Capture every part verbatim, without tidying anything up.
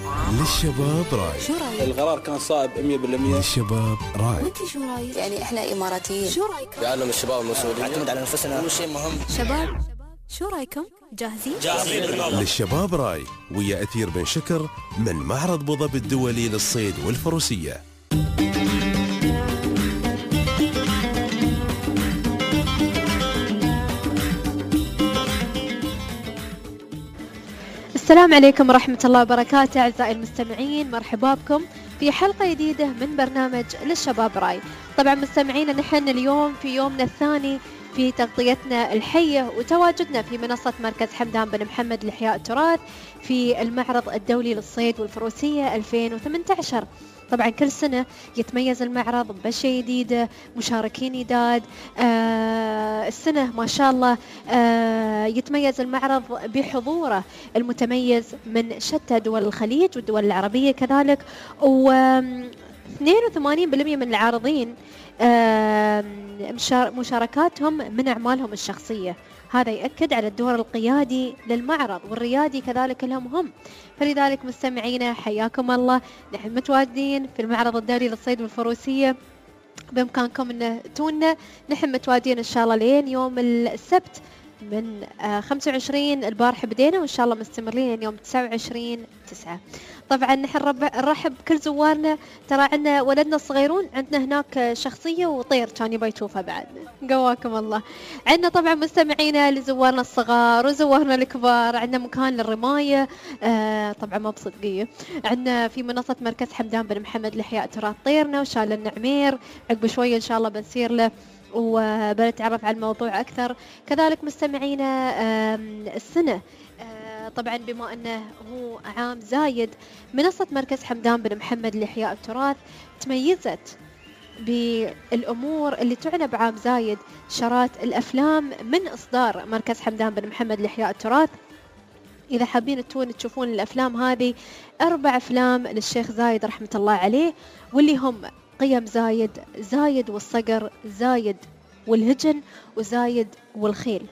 للشباب راي. شو رايك؟ القرار كان صائب مية بالمية. للشباب راي. وانت شو رايك؟ يعني احنا اماراتيين، شو رايكم؟ يعلم الشباب المسؤولين نعتمد على نفسنا، هو شيء مهم. شباب شو رايكم؟ جاهزين؟ جاهزين. للشباب راي ويا أثير بن شكر من معرض ابو ظبي الدولي للصيد والفروسية. السلام عليكم ورحمة الله وبركاته أعزائي المستمعين، مرحبا بكم في حلقة جديدة من برنامج للشباب راي. طبعا مستمعينا نحن اليوم في يومنا الثاني في تغطيتنا الحية وتواجدنا في منصة مركز حمدان بن محمد لإحياء التراث في المعرض الدولي للصيد والفروسية ألفين وثمانية عشر. طبعا كل سنة يتميز المعرض بأشياء جديدة، مشاركين جداد. آه السنة ما شاء الله آه يتميز المعرض بحضوره المتميز من شتى دول الخليج والدول العربية كذلك، و اثنين وثمانين بالمئة من العارضين آه مشاركاتهم من أعمالهم الشخصية. هذا يأكد على الدور القيادي للمعرض والريادي كذلك له مهم. فلذلك مستمعينا حياكم الله، نحن متواجدين في المعرض الدولي للصيد والفروسية، بإمكانكم أن تونا. نحن متواجدين إن شاء الله لين يوم السبت من خمسة وعشرين البارحة بدينا، وإن شاء الله مستمرين يوم تسعة وعشرين تسعة. طبعا نحن نرحب بكل زوارنا. ترى عندنا ولدنا الصغيرون، عندنا هناك شخصية وطير كان يبي يشوفها بعد، قواكم الله. عندنا طبعا مستمعينا لزوارنا الصغار وزوارنا الكبار، عندنا مكان للرماية آه طبعا ما بصدقية. عندنا في منصة مركز حمدان بن محمد لإحياء تراث طيرنا وشال النعمير، عقب شوية إن شاء الله بنسير له وبنتعرف على الموضوع أكثر. كذلك مستمعينا السنة طبعا بما أنه هو عام زايد، منصة مركز حمدان بن محمد لإحياء التراث تميزت بالأمور اللي تعنى بعام زايد. شرات الأفلام من إصدار مركز حمدان بن محمد لإحياء التراث. إذا حابين تون تشوفون الأفلام هذه، أربع أفلام للشيخ زايد رحمة الله عليه، واللي هم قيم زايد، زايد والصقر، زايد والهجن، وزايد والخيل.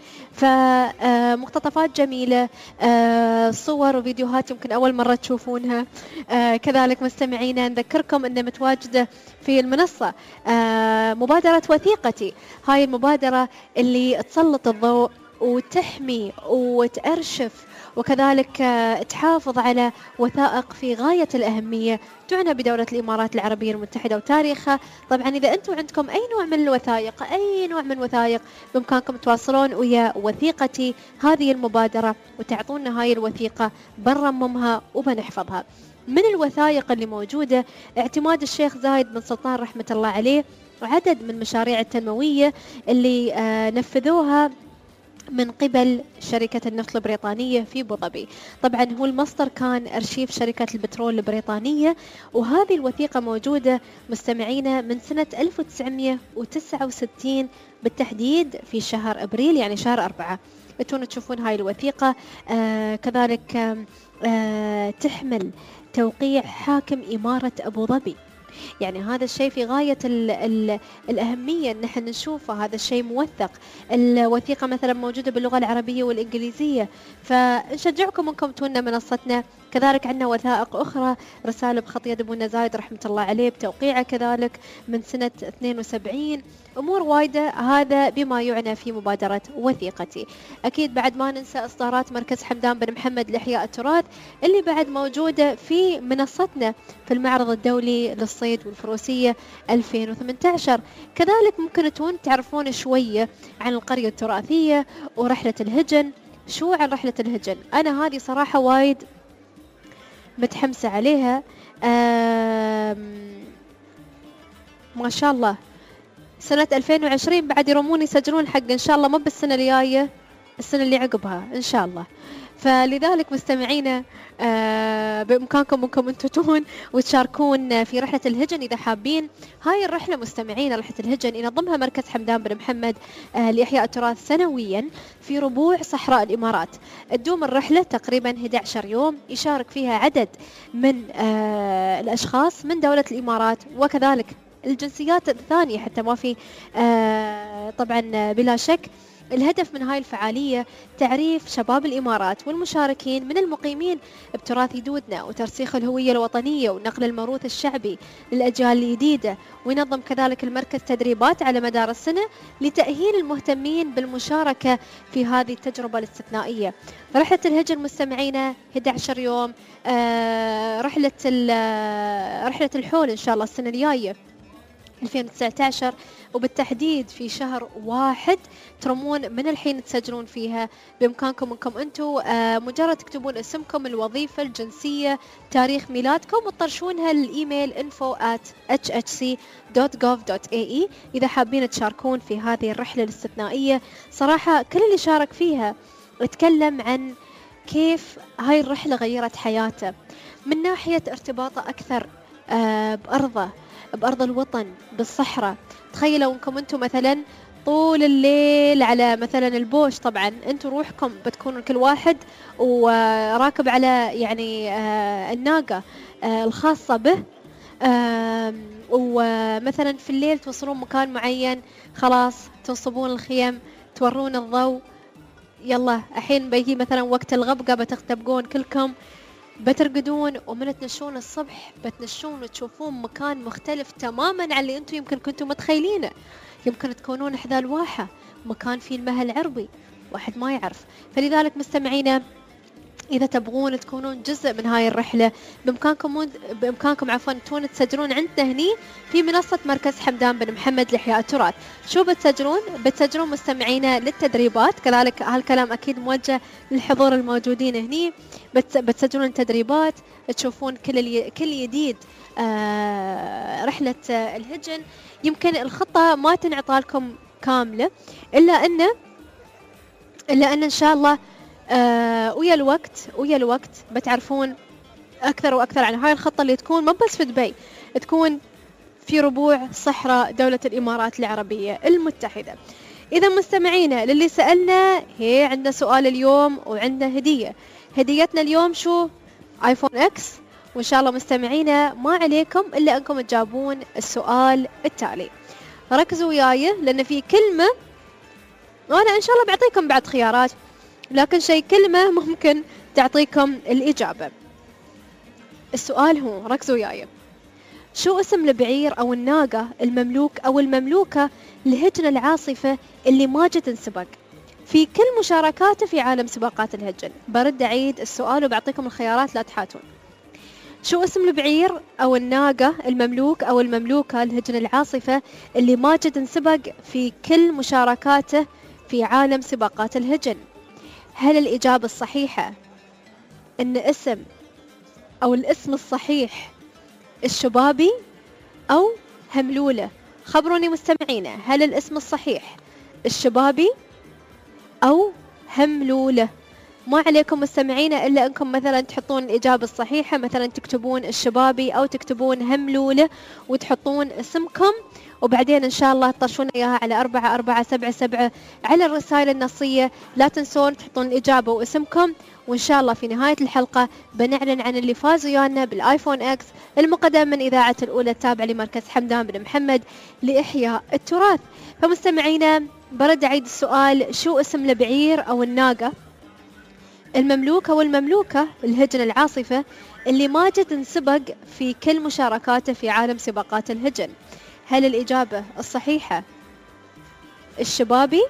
فمقتطفات جميلة، صور وفيديوهات يمكن أول مرة تشوفونها. كذلك مستمعينا نذكركم أن متواجدة في المنصة مبادرة وثيقتي. هاي المبادرة اللي تسلط الضوء وتحمي وتأرشف وكذلك تحافظ على وثائق في غاية الأهمية تعنى بدولة الإمارات العربية المتحدة وتاريخها. طبعا إذا أنتم عندكم أي نوع من الوثائق، أي نوع من الوثائق، بإمكانكم تواصلون ويا وثيقتي هذه المبادرة وتعطونا هاي الوثيقة، بنرممها وبنحفظها. من الوثائق اللي موجودة اعتماد الشيخ زايد بن سلطان رحمة الله عليه وعدد من المشاريع التنموية اللي آه نفذوها من قبل شركة النفط البريطانية في أبو ظبي. طبعا هو المصدر كان أرشيف شركة البترول البريطانية، وهذه الوثيقة موجودة مستمعينا من سنة ألف وتسعمئة وتسعة وستين بالتحديد في شهر أبريل، يعني شهر أربعة. بتون تشوفون هاي الوثيقة. آه كذلك آه تحمل توقيع حاكم إمارة أبو ظبي. يعني هذا الشيء في غاية ال ال الأهمية أن نحن نشوفه، هذا الشيء موثق. الوثيقة مثلا موجودة باللغة العربية والإنجليزية، فنشجعكم أنكم تونا منصتنا. كذلك عندنا وثائق أخرى، رسالة بخط يد أبونا زايد رحمة الله عليه بتوقيعه كذلك من سنة اثنين وسبعين. أمور وايدة، هذا بما يعنى في مبادرة وثيقتي. أكيد بعد ما ننسى إصدارات مركز حمدان بن محمد لإحياء التراث اللي بعد موجودة في منصتنا في المعرض الدولي للصيد والفروسية ألفين وثمانية عشر. كذلك ممكن تون تعرفون شوية عن القرية التراثية ورحلة الهجن. شو عن رحلة الهجن؟ أنا هذه صراحة وايد متحمسة عليها. ما شاء الله سنة ألفين وعشرين بعد يرمون يسجلون حق إن شاء الله، ما بالسنة الجاية، السنة اللي عقبها إن شاء الله. فلذلك مستمعينا آه بإمكانكم أنكم أنتم وتشاركون في رحلة الهجن إذا حابين. هاي الرحلة مستمعينا رحلة الهجن ينظمها مركز حمدان بن محمد آه لإحياء التراث سنويا في ربوع صحراء الإمارات. تدوم الرحلة تقريبا أحد عشر يوم، يشارك فيها عدد من آه الأشخاص من دولة الإمارات وكذلك الجنسيات الثانية، حتى ما في آه طبعا بلا شك الهدف من هاي الفعالية تعريف شباب الإمارات والمشاركين من المقيمين بتراث جدودنا وترسيخ الهوية الوطنية ونقل الموروث الشعبي للأجيال الجديدة. وينظم كذلك المركز تدريبات على مدار السنة لتأهيل المهتمين بالمشاركة في هذه التجربة الاستثنائية. رحلة الهجن مستمعينا أحد عشر يوم، آه رحلة رحلة الحول إن شاء الله السنة الجاية ألفين وتسعة عشر، وبالتحديد في شهر واحد ترمون من الحين تسجلون فيها. بإمكانكم أنكم أنتم آه مجرد تكتبون اسمكم، الوظيفة، الجنسية، تاريخ ميلادكم، وتطرشونها للإيميل info at h h c dot gov dot a e إذا حابين تشاركون في هذه الرحلة الاستثنائية. صراحة كل اللي شارك فيها اتكلم عن كيف هاي الرحلة غيرت حياته من ناحية ارتباطه أكثر آه بأرضه، بأرض الوطن، بالصحراء. تخيلوا أنكم أنتم مثلا طول الليل على مثلا البوش، طبعا أنتم روحكم بتكونوا كل واحد وراكب على يعني آه الناقة آه الخاصة به، آه ومثلا في الليل توصلون مكان معين، خلاص تنصبون الخيم، تورون الضوء، يلا الحين بيجي مثلا وقت الغبقة بتختبقون كلكم، بترقدون، ومن تنشون الصبح بتنشون وتشوفون مكان مختلف تماما عن اللي انتم يمكن كنتم متخيلينه. يمكن تكونون إحدى الواحة، مكان فيه المها العربي، واحد ما يعرف. فلذلك مستمعينا إذا تبغون تكونون جزء من هاي الرحلة بإمكانكم بإمكانكم عفوا تكونوا تسجلون عندنا هني في منصة مركز حمدان بن محمد لإحياء التراث. شو بتسجلون؟ بتسجلون مستمعينا للتدريبات، كذلك هالكلام أكيد موجه للحضور الموجودين هني. بتسجلون التدريبات، تشوفون كل الي... كل جديد آه رحلة آه الهجن. يمكن الخطة ما تنعطى لكم كاملة، إلا أن إلا أن إن شاء الله آه ويا الوقت ويا الوقت بتعرفون أكثر وأكثر عن هاي الخطة اللي تكون ما بس في دبي، تكون في ربوع صحراء دولة الإمارات العربية المتحدة. إذا مستمعينا للي سألنا، هي عندنا سؤال اليوم وعندنا هدية. هديتنا اليوم شو؟ آيفون إكس. وإن شاء الله مستمعينا ما عليكم إلا أنكم تجاوبون السؤال التالي. ركزوا وياي لأن في كلمة، وأنا إن شاء الله بعطيكم بعد خيارات، لكن شيء كلمة ممكن تعطيكم الإجابة. السؤال هو، ركزوا وياي، شو اسم البعير أو الناقة المملوك أو المملوكة لهجن العاصفة اللي ما جت انسبق في كل مشاركاته في عالم سباقات الهجن؟ برد أعيد السؤال وبعطيكم الخيارات لا تحاتون. شو اسم البعير أو الناقة المملوك أو المملوكة لهجن العاصفة اللي ما جت انسبق في كل مشاركاته في عالم سباقات الهجن؟ هل الإجابة الصحيحة إن اسم أو الاسم الصحيح الشبابي أو هملولة؟ خبروني مستمعينا، هل الاسم الصحيح الشبابي أو هملولة؟ ما عليكم مستمعينا إلا أنكم مثلا تحطون الإجابة الصحيحة، مثلا تكتبون الشبابي أو تكتبون هملولة وتحطون اسمكم، وبعدين إن شاء الله تطرشون إياها على أربعة أربعة سبعة سبعة على الرسائل النصية. لا تنسون تحطون الإجابة واسمكم، وإن شاء الله في نهاية الحلقة بنعلن عن اللي فازوا ويانا بالآيفون إكس المقدم من إذاعة الأولى التابعة لمركز حمدان بن محمد لإحياء التراث. فمستمعينا برد أعيد السؤال، شو اسم البعير أو الناقة المملوكة والمملوكة الهجن العاصفة اللي ما جت انسبق في كل مشاركاته في عالم سباقات الهجن؟ هل الإجابة الصحيحة الشبابي،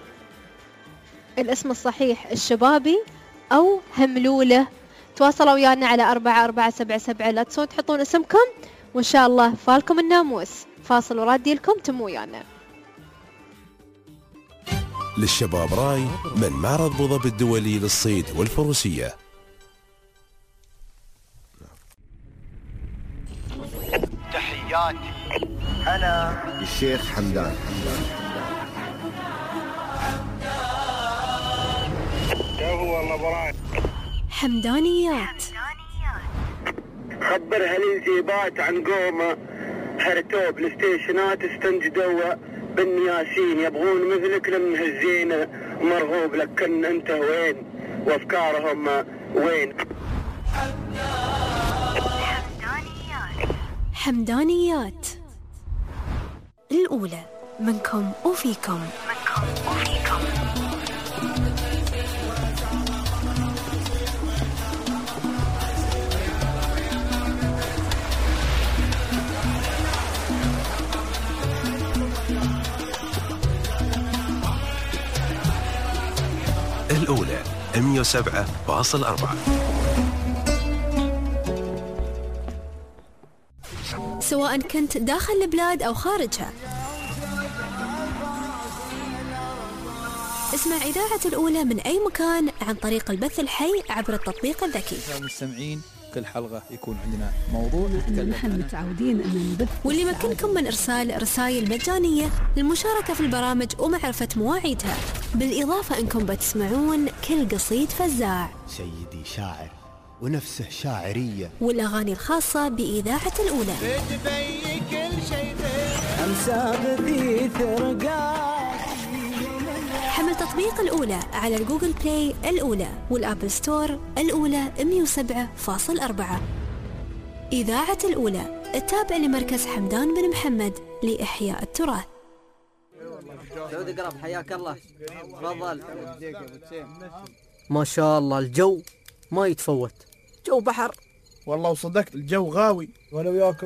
الاسم الصحيح الشبابي أو هملولة؟ تواصلوا ويانا على أربعة أربعة سبعة سبعة، لا تنسون تحطون اسمكم، وإن شاء الله فالكم الناموس. فاصل ورادي لكم تموا ويانا. للشباب راي من معرض ابو ظبي الدولي للصيد والفروسية. تحياتي أنا الشيخ حمدان. حمدانيات. خبر هالانجيبات عن قومه هرتوب الستيشنات استنجدوا بالنياسين، يبغون مثلك لمهزينه ومرغوب لك كن انت وين وافكارهم وين. حمدانيات الأولى منكم وفيكم. منكم وفيكم. مئة وسبعة فاصل أربعة. سواء كنت داخل البلاد أو خارجها، اسمع إذاعة الأولى من أي مكان عن طريق البث الحي عبر التطبيق الذكي. المستمعين كل حلقة يكون عندنا موضوع نتكلم نحن متعودين أن نبث، واللي يمكنكم من إرسال رسائل مجانية للمشاركة في البرامج ومعرفة مواعيدها، بالإضافة أنكم بتسمعون كل قصيد فزاع، سيدي شاعر ونفسه شاعرية، والأغاني الخاصة بإذاعة الأولى. حمل تطبيق الأولى على الجوجل بلاي الأولى والأبل ستور الأولى مئة وسبعة فاصل أربعة. إذاعة الأولى التابع لمركز حمدان بن محمد لإحياء التراث. سعودي قرب حياك الله، تفضل. ما شاء الله الجو ما يتفوت، جو بحر والله، وصدقت الجو غاوي. وانا وياكم.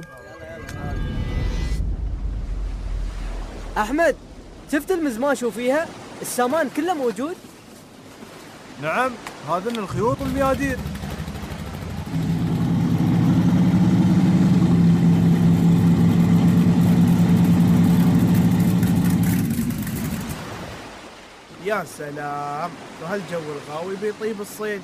أحمد، شفت المزماش وفيها السامان كله موجود؟ نعم، هذن الخيوط والميادين. يا سلام، وهالجو الغاوي بيطيب الصيد.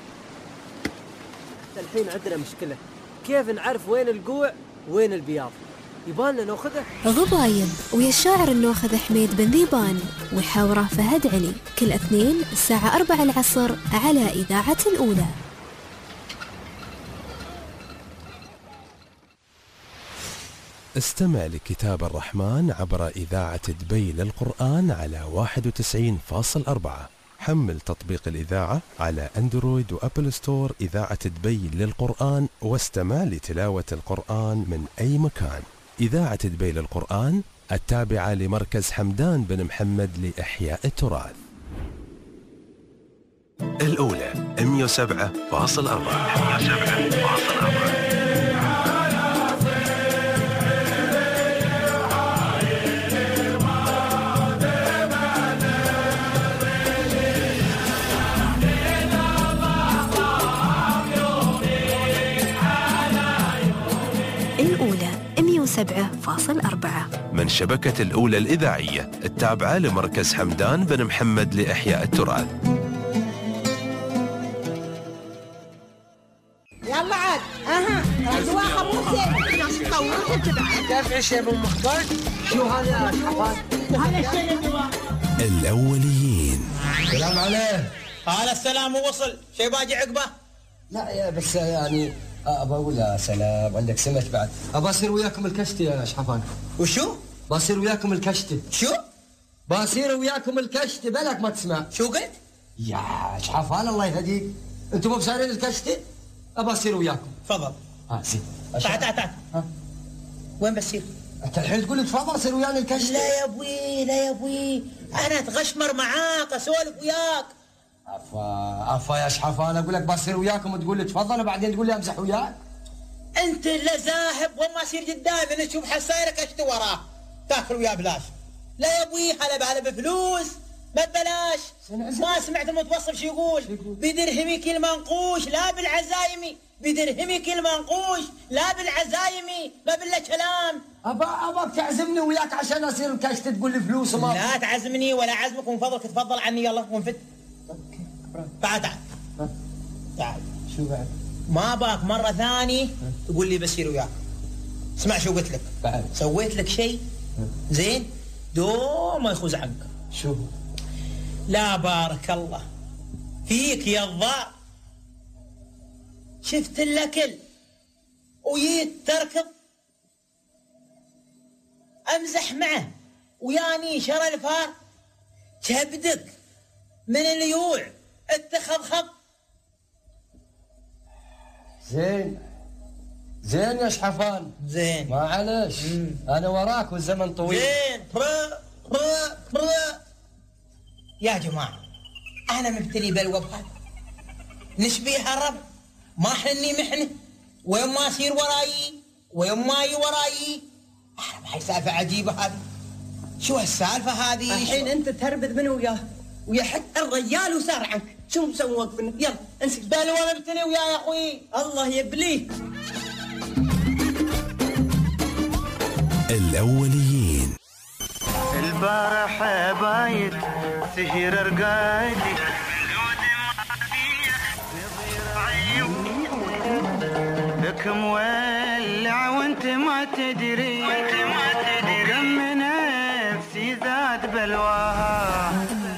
الحين عندنا مشكلة، كيف نعرف وين القوع وين البياض؟ يبالنا ناخذه. غبايب ويا الشاعر الناخذ حميد بن ذيبان وحوره فهد علي، كل اثنين الساعة أربعة العصر على إذاعة الأولى. استمع لكتاب الرحمن عبر إذاعة دبي للقرآن على واحد وتسعين فاصل أربعة. حمل تطبيق الإذاعة على أندرويد وأبل ستور إذاعة دبي للقرآن، واستمع لتلاوة القرآن من أي مكان. إذاعة دبي للقرآن التابعة لمركز حمدان بن محمد لإحياء التراث. الأولى مئة وسبعة فاصل أربعة. سبعة فاصل أربعة من شبكة الأولى الإذاعية التابعة لمركز حمدان بن محمد لإحياء التراث. يلا عاد، اها اجواء خموسه ناس تطورها تبعها. كيف عيش يا ابو مخبر؟ شو هذا يا شحفان؟ هذا الشيء اللي الأوليين. السلام عليه. هذا السلام وصل، شي باجي عقبه؟ لا يا بس يعني ابى اقول يا سلام، عندك سمك بعد. ابى اصير وياكم الكشتي يا شحفان. وشو؟ بصير وياكم الكشتي. شو؟ بصير وياكم الكشتي، بالك ما تسمع. شو قلت؟ يا شحفان الله يهديك، انتم مو بصايرين الكشتي؟ ابى اصير وياكم. تفضل. ها زين. تعال تعال تعال. ها وين بصير؟ انت الحين تقول لي تفضل صير ويانا الكشتي؟ لا يا ابوي لا يا ابوي، انا اتغشمر معاك اسولف وياك. عفا عفا يا شحفان، اقول لك بصير وياكم وتقول لي تفضل وبعدين تقول لي امزح وياك. انت اللي ذاهب وما يصير قدامي نشوف حسايرك اشتي وراه تاكل وياه بلاش. لا يا ابوي هلا بهلا بفلوس ما ببلاش. ما سمعت المتوصف شو يقول؟ بدرهمك المنقوش لا بالعزايمي، بدرهمك المنقوش لا بالعزايمي، ما بالله كلام. ابا اباك تعزمني وياك عشان اصير الكشت تقول لي فلوس وما. لا تعزمني ولا عزمك، ومن فضلك تفضل عني يلا ونفت. تعال تعال تعال. شو بعد؟ ما باك مرة ثانية تقول لي بسير وياك. اسمع شو قلت لك بعد. سويت لك شيء زين دوم ما يخوز عنك. شو؟ لا بارك الله فيك يا الضار، شفت الاكل وجيت تركض امزح معه وياني شرى الفار، كبدك من اليوع اتخضخض. زين زين يا شحفان زين معلش انا وراك والزمن طويل. زين برا برا برا. يا جماعه انا مبتلي بلوى بهذا، نشبيه الرب ما حني محنه، وين ما يصير وراي وين ما يي وراي. اعرف هاي سالفه عجيبه هذه. شو هالسالفه هذه؟ الحين انت تربد من وياه ويحق الرجال وسار عنك. شو مسوي واقفين؟ يلا امسك بالي وانا بتني ويا يا اخوي الله يبليه. الأوليين. البارح بايت سهر رقادي لك مولع وانت ما تدري كم نفسي زاد بلواها.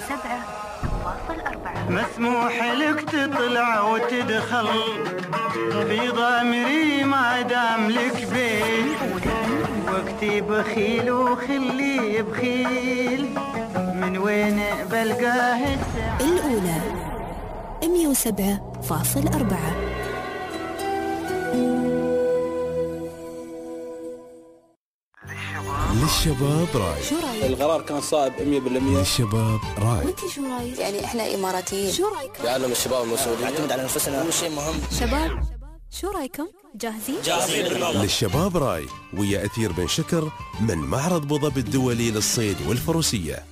مسموح لك تطلع وتدخل في ضمري ما دام لك بيت وقتي بخيل وخلي بخيل من وين بلقاه الساعة. الأولى مية وسبعة فاصل أربعة. للشباب راي. شو رايك؟ القرار كان صائب مية بالمية. للشباب راي. وانتي شو رايك؟ يعني احنا اماراتيين، شو رايكم؟ يعلم الشباب المسؤولين نعتمد على نفسنا، مو شيء مهم. شباب شو رايكم؟ جاهزين؟ جاهزين. للشباب راي ويا أثير بن شكر من معرض ابوظبي الدولي للصيد والفروسية.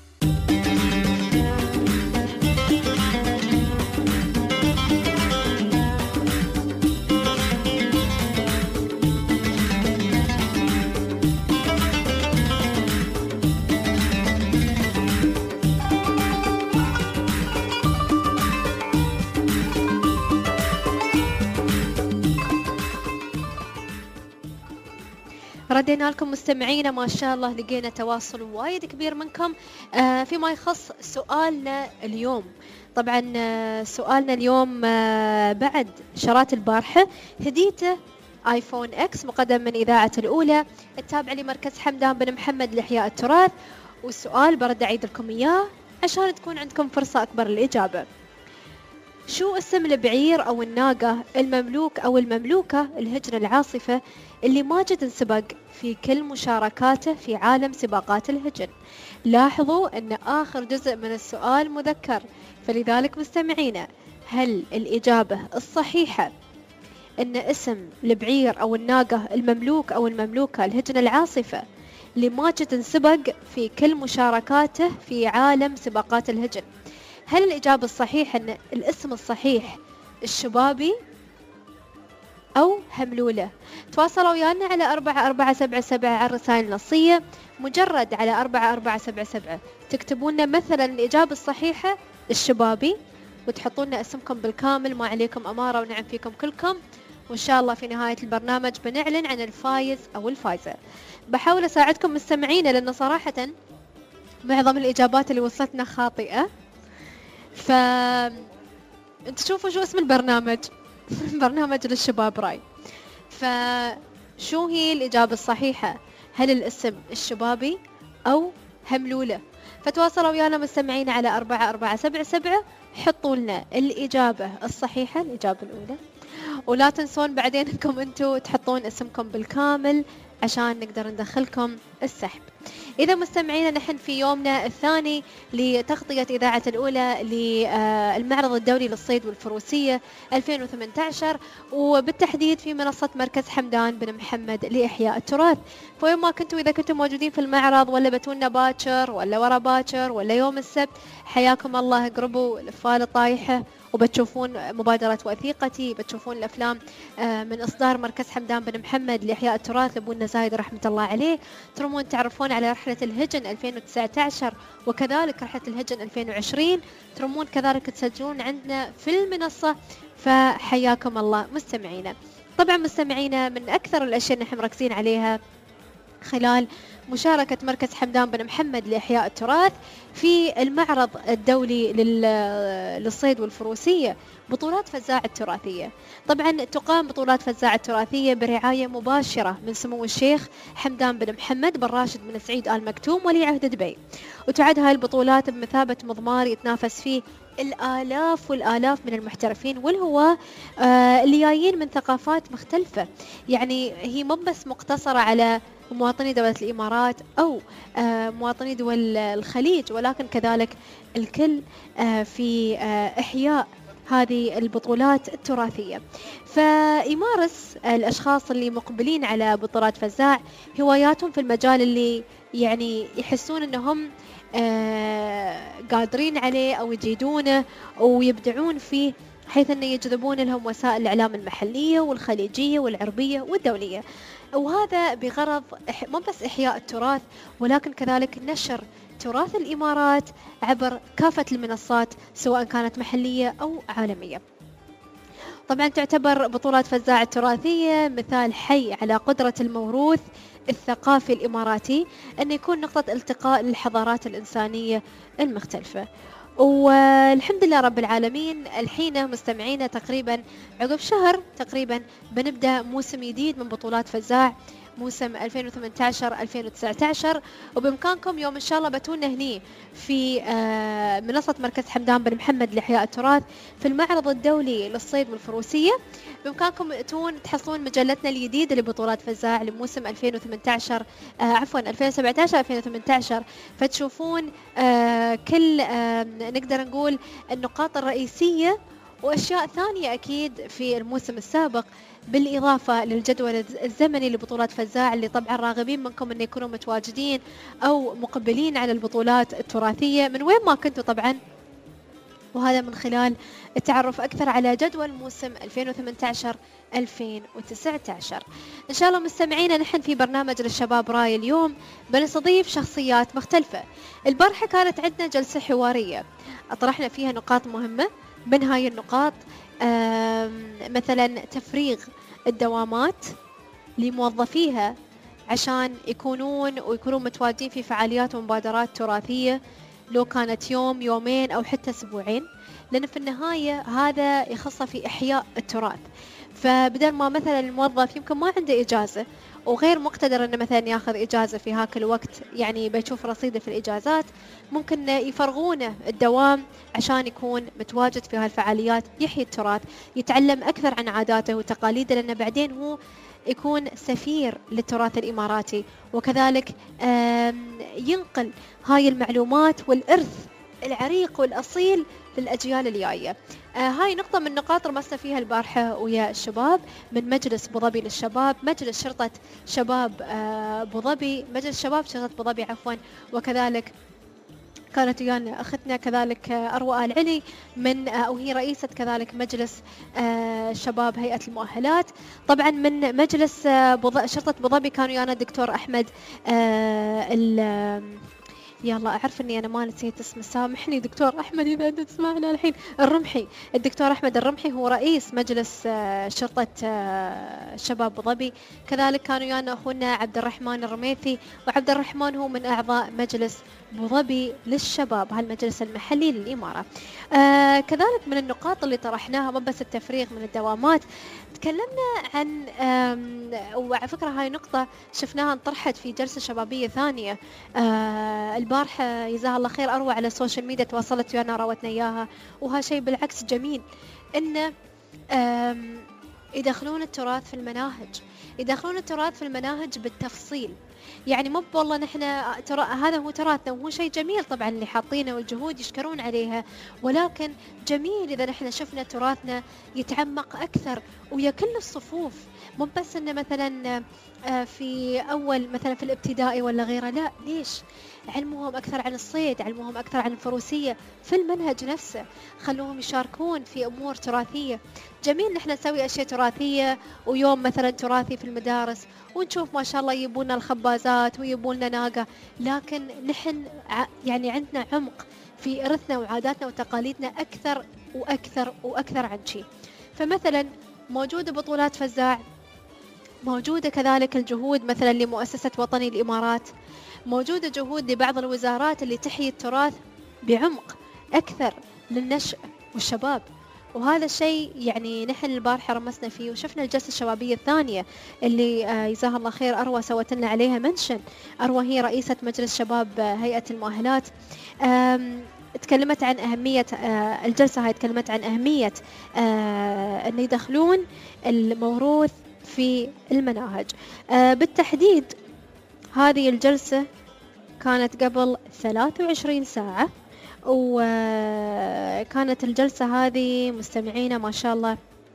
ردينا لكم مستمعينا، ما شاء الله لقينا تواصل وايد كبير منكم آه فيما يخص سؤالنا اليوم. طبعا آه سؤالنا اليوم آه بعد شرات البارحة هديته آيفون إكس مقدم من إذاعة الأولى التابع لمركز حمدان بن محمد لإحياء التراث. والسؤال برد أعيد لكم إياه عشان تكون عندكم فرصة أكبر للإجابة. شو اسم البعير أو الناقة المملوك أو المملوكة الهجن العاصفة اللي ماجد انسبق في كل مشاركاته في عالم سباقات الهجن؟ لاحظوا أن آخر جزء من السؤال مذكر، فلذلك مستمعينا هل الإجابة الصحيحة أن اسم البعير أو الناقة المملوك أو المملوكة الهجن العاصفة لماجد انسبق في كل مشاركاته في عالم سباقات الهجن؟ هل الإجابة الصحيحة أن الاسم الصحيح الشبابي أو هملولة؟ تواصلوا ويانا على أربعة أربعة سبعة سبعة على الرسائل النصية، مجرد على أربعة أربعة سبعة سبعة تكتبون مثلا الإجابة الصحيحة الشبابي وتحطون اسمكم بالكامل، ما عليكم أمارة ونعم فيكم كلكم، وإن شاء الله في نهاية البرنامج بنعلن عن الفايز أو الفايزة. بحاول أساعدكم مستمعين لأن صراحة معظم الإجابات اللي وصلتنا خاطئة، ف انت شوفوا شو اسم البرنامج برنامج للشباب راي. فشو هي الإجابة الصحيحة؟ هل الاسم الشبابي أو هملولة؟ فتواصلوا ويانا مستمعين على أربعة أربعة سبعة سبعة، حطوا لنا الإجابة الصحيحة الإجابة الأولى، ولا تنسون بعدين انكم انتوا تحطون اسمكم بالكامل عشان نقدر ندخلكم السحب. إذا مستمعينا نحن في يومنا الثاني لتغطية إذاعة الأولى للمعرض الدولي للصيد والفروسية ألفين وثمانية عشر، وبالتحديد في منصة مركز حمدان بن محمد لإحياء التراث. فوين ما كنتوا إذا كنتوا موجودين في المعرض ولا بتونا باكر ولا ورا باكر ولا يوم السبت، حياكم الله، اقربوا الأفعال الطايحة وبتشوفون مبادرة وثيقتي، بتشوفون الأفلام من إصدار مركز حمدان بن محمد لإحياء التراث لأبونا زايد رحمة الله عليه. ترمون تعرفون على رحلة الهجن ألفين وتسعة عشر وكذلك رحلة الهجن ألفين وعشرين، ترمون كذلك تسجلون عندنا في المنصة، فحياكم الله مستمعينا. طبعا مستمعينا من أكثر الأشياء اللي نحن مركزين عليها خلال مشاركة مركز حمدان بن محمد لإحياء التراث في المعرض الدولي للصيد والفروسية بطولات فزاع التراثية. طبعا تقام بطولات فزاع التراثية برعاية مباشرة من سمو الشيخ حمدان بن محمد بن راشد بن سعيد آل مكتوم ولي عهد دبي، وتعد هاي البطولات بمثابة مضمار يتنافس فيه الآلاف والآلاف من المحترفين والهواة آه اللي جايين من ثقافات مختلفة. يعني هي مو بس مقتصرة على مواطني دولة الإمارات أو آه مواطني دول الخليج، ولكن كذلك الكل آه في آه إحياء هذه البطولات التراثية. فيمارس الأشخاص اللي مقبلين على بطولات فزاع هواياتهم في المجال اللي يعني يحسون أنهم قادرين عليه أو يجيدونه ويبدعون فيه، حيث أن يجذبون لهم وسائل الإعلام المحلية والخليجية والعربية والدولية، وهذا بغرض مو بس إحياء التراث ولكن كذلك نشر تراث الإمارات عبر كافة المنصات سواء كانت محلية أو عالمية. طبعا تعتبر بطولات فزاع التراثية مثال حي على قدرة الموروث الثقافي الإماراتي أن يكون نقطة التقاء للحضارات الإنسانية المختلفة. والحمد لله رب العالمين الحين مستمعينا تقريبا عقب شهر تقريبا بنبدأ موسم جديد من بطولات فزاع، موسم ألفين وثمانية عشر ألفين وتسعة عشر، وبإمكانكم يوم إن شاء الله بتونا هني في منصة مركز حمدان بن محمد لإحياء التراث في المعرض الدولي للصيد والفروسية. بإمكانكم تون تحصلون مجلتنا الجديدة لبطولات فزاع لموسم ألفين وثمانية عشر آه عفوا ألفين وسبعة عشر ألفين وثمانية عشر، فتشوفون آه كل آه نقدر نقول النقاط الرئيسية وأشياء ثانية أكيد في الموسم السابق، بالإضافة للجدول الزمني لبطولات فزاع اللي طبعا راغبين منكم أن يكونوا متواجدين أو مقبلين على البطولات التراثية من وين ما كنتوا طبعا، وهذا من خلال التعرف أكثر على جدول موسم ألفين وثمانية عشر ألفين وتسعة عشر. إن شاء الله مستمعينا نحن في برنامج للشباب راي اليوم بنستضيف شخصيات مختلفة. البارحة كانت عندنا جلسة حوارية أطرحنا فيها نقاط مهمة، من هاي النقاط مثلا تفريغ الدوامات لموظفيها عشان يكونون ويكونون متواجدين في فعاليات ومبادرات تراثية لو كانت يوم يومين أو حتى أسبوعين، لأن في النهاية هذا يخص في إحياء التراث. فبدل ما مثلا الموظف يمكن ما عنده إجازة وغير مقتدر أنه مثلا ياخذ إجازة في هاك الوقت، يعني بيشوف رصيده في الإجازات، ممكن يفرغونه الدوام عشان يكون متواجد في هالفعاليات، يحيي التراث، يتعلم أكثر عن عاداته وتقاليده، لأنه بعدين هو يكون سفير للتراث الإماراتي، وكذلك ينقل هاي المعلومات والإرث العريق والأصيل للأجيال الجاية. آه هاي نقطة من نقاط رمسنا فيها البارحة ويا الشباب من مجلس أبو ظبي للشباب، مجلس شرطة شباب آه أبو ظبي، مجلس شباب شرطة أبو ظبي عفوا، وكذلك كانت ويانا أختنا كذلك أروى آل علي من أو هي رئيسة كذلك مجلس آه شباب هيئة المؤهلات. طبعا من مجلس آه شرطة أبو ظبي كان ويانا الدكتور أحمد آه يلا أعرف أني أنا ما نسيت اسمه، سامحني دكتور أحمد إذا أنت تسمعنا الحين، الرمحي، الدكتور أحمد الرمحي هو رئيس مجلس شرطة شباب أبو ظبي. كذلك كانوا ويانا أخونا عبد الرحمن الرميثي، وعبد الرحمن هو من أعضاء مجلس أبو ظبي للشباب، هالمجلس المحلي للإمارة. آه كذلك من النقاط اللي طرحناها مو بس التفريغ من الدوامات، تكلمنا عن وعلى فكرة هاي نقطة شفناها انطرحت في جلسة شبابية ثانية آه البارحة جزاها الله خير أروى على السوشيال ميديا، تواصلت ويانا راوتنا إياها، وها شيء بالعكس جميل، إن يدخلون التراث في المناهج، يدخلون التراث في المناهج بالتفصيل. يعني مو والله نحن ترى هذا هو تراثنا وهو شيء جميل طبعا اللي حاطينه والجهود يشكرون عليها، ولكن جميل إذا نحن شفنا تراثنا يتعمق أكثر ويا كل الصفوف، مو بس إنه مثلا في أول مثلا في الابتدائي ولا غيره، لا ليش علموهم أكثر عن الصيد، علموهم أكثر عن الفروسية في المنهج نفسه، خلوهم يشاركون في أمور تراثية. جميل نحن نسوي أشياء تراثية ويوم مثلا تراثي في المدارس ونشوف ما شاء الله يبونا الخبازات ويبونا ناقة، لكن نحن يعني عندنا عمق في إرثنا وعاداتنا وتقاليدنا أكثر وأكثر وأكثر عن شيء. فمثلا موجودة بطولات فزاع، موجودة كذلك الجهود مثلا لمؤسسة وطني الإمارات، موجودة جهود لبعض الوزارات اللي تحيي التراث بعمق أكثر للنشء والشباب، وهذا الشيء يعني نحن البارحة رمسنا فيه، وشفنا الجلسة الشبابية الثانية اللي جزاها الله خير أروى سوت لنا عليها منشن. أروى هي رئيسة مجلس شباب هيئة المؤهلات، تكلمت عن أهمية الجلسة هاي، تكلمت عن أهمية أن يدخلون الموروث في المناهج. بالتحديد هذه الجلسة كانت قبل ثلاث وعشرين ساعة، وكانت الجلسة هذه مستمعينا ما شاء الله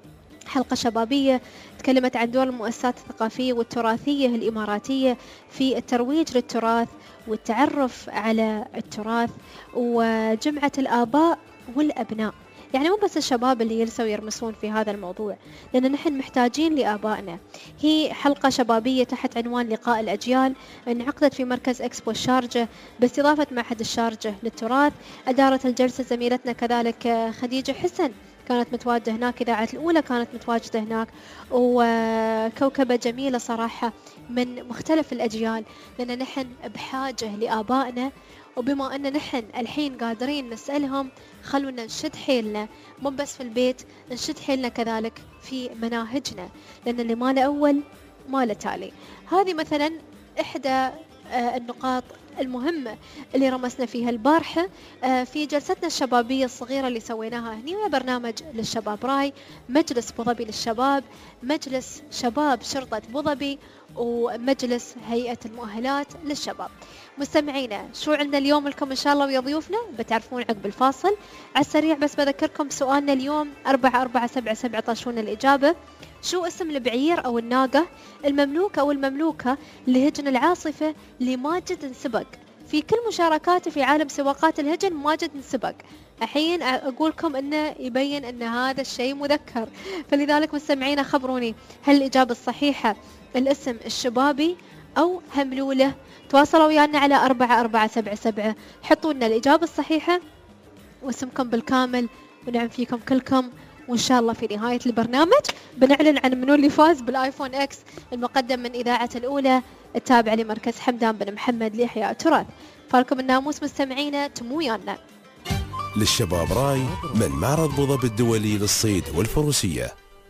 حلقة شبابية تكلمت عن دور المؤسسات الثقافية والتراثية الإماراتية في الترويج للتراث والتعرف على التراث وجمعة الآباء والأبناء. يعني مو بس الشباب اللي يلسوا ويرمسون في هذا الموضوع، لأن نحن محتاجين لآبائنا. هي حلقة شبابية تحت عنوان لقاء الأجيال، انعقدت في مركز إكسبو الشارجة باستضافة معهد الشارجة للتراث. أدارت الجلسة زميلتنا كذلك خديجة حسن، كانت متواجدة هناك، إذاعة الأولى كانت متواجدة هناك، وكوكبة جميلة صراحة من مختلف الأجيال، لأن نحن بحاجة لآبائنا. وبما أن نحن الحين قادرين نسألهم، خلونا نشد حيلنا، مو بس في البيت، نشد حيلنا كذلك في مناهجنا، لأن اللي ما له أول ما له تالي. هذه مثلا إحدى النقاط المهمة اللي رمسنا فيها البارحة في جلستنا الشبابية الصغيرة اللي سويناها هني، ويا برنامج للشباب راي، مجلس بوظبي للشباب، مجلس شباب شرطة بوظبي، ومجلس هيئة المؤهلات للشباب. مستمعينا، شو عندنا اليوم لكم إن شاء الله ويا ضيوفنا بتعرفون عقب الفاصل. على السريع بس بذكركم سؤالنا اليوم أربعة أربعة سبعة سبعة، طاشونا الإجابة. شو اسم البعير أو الناقة المملوك أو المملوكة لهجن العاصفة لماجد انسبق؟ في كل مشاركاته في عالم سباقات الهجن ماجد انسبق. الحين أقولكم أنه يبين أن هذا الشيء مذكر، فلذلك مستمعينا خبروني، هل الإجابة الصحيحة الاسم الشبابي أو هملولة؟ تواصلوا ويانا على أربعة أربعة سبعة سبعة، حطوا لنا الإجابة الصحيحة واسمكم بالكامل، ونعم فيكم كلكم. وإن شاء الله في نهاية البرنامج بنعلن عن منو اللي فاز بالآيفون إكس المقدم من إذاعة الأولى التابعة لمركز حمدان بن محمد لإحياء التراث. فالكم الناموس مستمعينا، تمو ويانا. للشباب راي من معرض بوظبي الدولي للصيد والفروسية.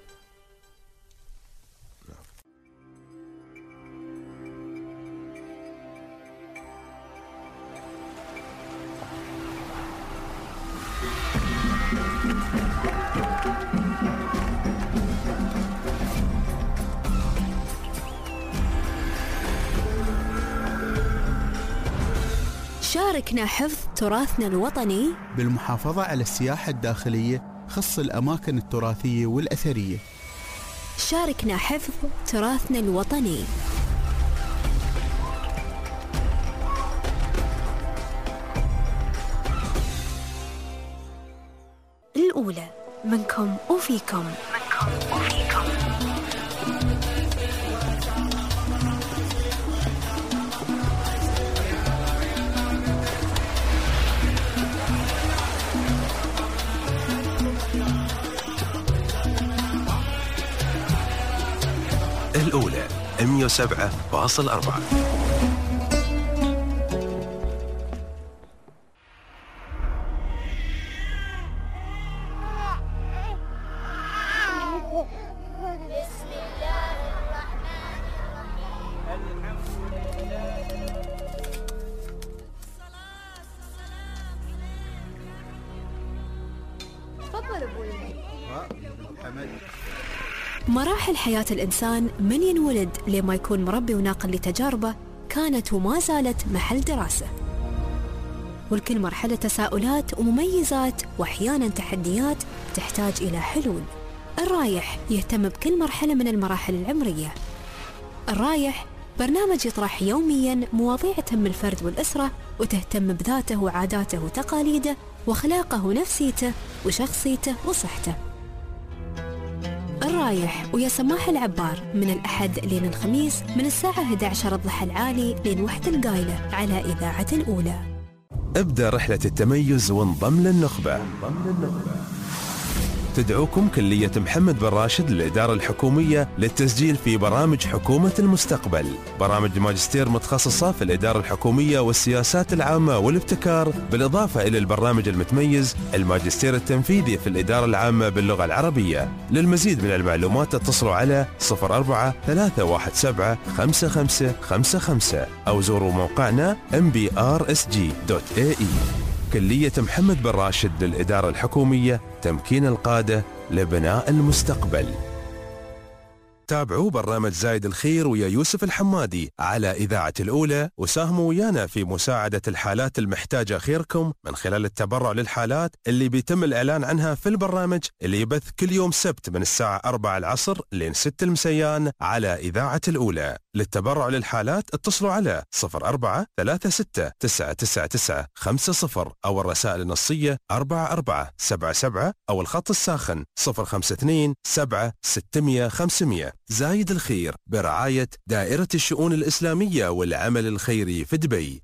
شاركنا حفظ تراثنا الوطني بالمحافظة على السياحة الداخلية خص الأماكن التراثية والأثرية. شاركنا حفظ تراثنا الوطني. الأولى منكم وفيكم. منكم وفيكم. الأولى مئة وسبعة فاصلة أربعة. مراحل حياة الإنسان من ينولد لما يكون مربي وناقل لتجاربه كانت وما زالت محل دراسة، والكل مرحلة تساؤلات ومميزات وأحيانا تحديات تحتاج إلى حلول. الرايح يهتم بكل مرحلة من المراحل العمرية. الرايح برنامج يطرح يوميا مواضيع تهم الفرد والأسرة وتهتم بذاته وعاداته وتقاليده وأخلاقه ونفسيته وشخصيته وصحته. الرايح ويا سماح العبار من الأحد لين الخميس من الساعة إحدى عشرة الضحى العالي لين وحدة القايلة على إذاعة الأولى. ابدأ رحلة التميز وانضم للنخبة. تدعوكم كلية محمد بن راشد للإدارة الحكومية للتسجيل في برامج حكومة المستقبل، برامج ماجستير متخصصة في الإدارة الحكومية والسياسات العامة والابتكار، بالإضافة إلى البرنامج المتميز الماجستير التنفيذي في الإدارة العامة باللغة العربية. للمزيد من المعلومات اتصلوا على صفر أربعة ثلاثة واحد سبعة خمسة خمسة خمسة خمسة أو زوروا موقعنا إم بي آر إس جي دوت إيه إي. كلية محمد بن راشد للإدارة الحكومية، تمكين القادة لبناء المستقبل. تابعوا برنامج زايد الخير ويا يوسف الحمادي على إذاعة الأولى، وساهموا ويانا في مساعدة الحالات المحتاجة خيركم من خلال التبرع للحالات اللي بيتم الإعلان عنها في البرنامج اللي يبث كل يوم سبت من الساعة أربعة العصر لين ستة المسيان على إذاعة الأولى. للتبرع للحالات اتصلوا على صفر أربعة ثلاثة ستة تسعة تسعة تسعة خمسة صفر أو الرسائل النصية أربعة أربعة سبعة سبعة أو الخط الساخن صفر خمسة اثنين سبعة ستمية خمسمية. زايد الخير برعاية دائرة الشؤون الإسلامية والعمل الخيري في دبي.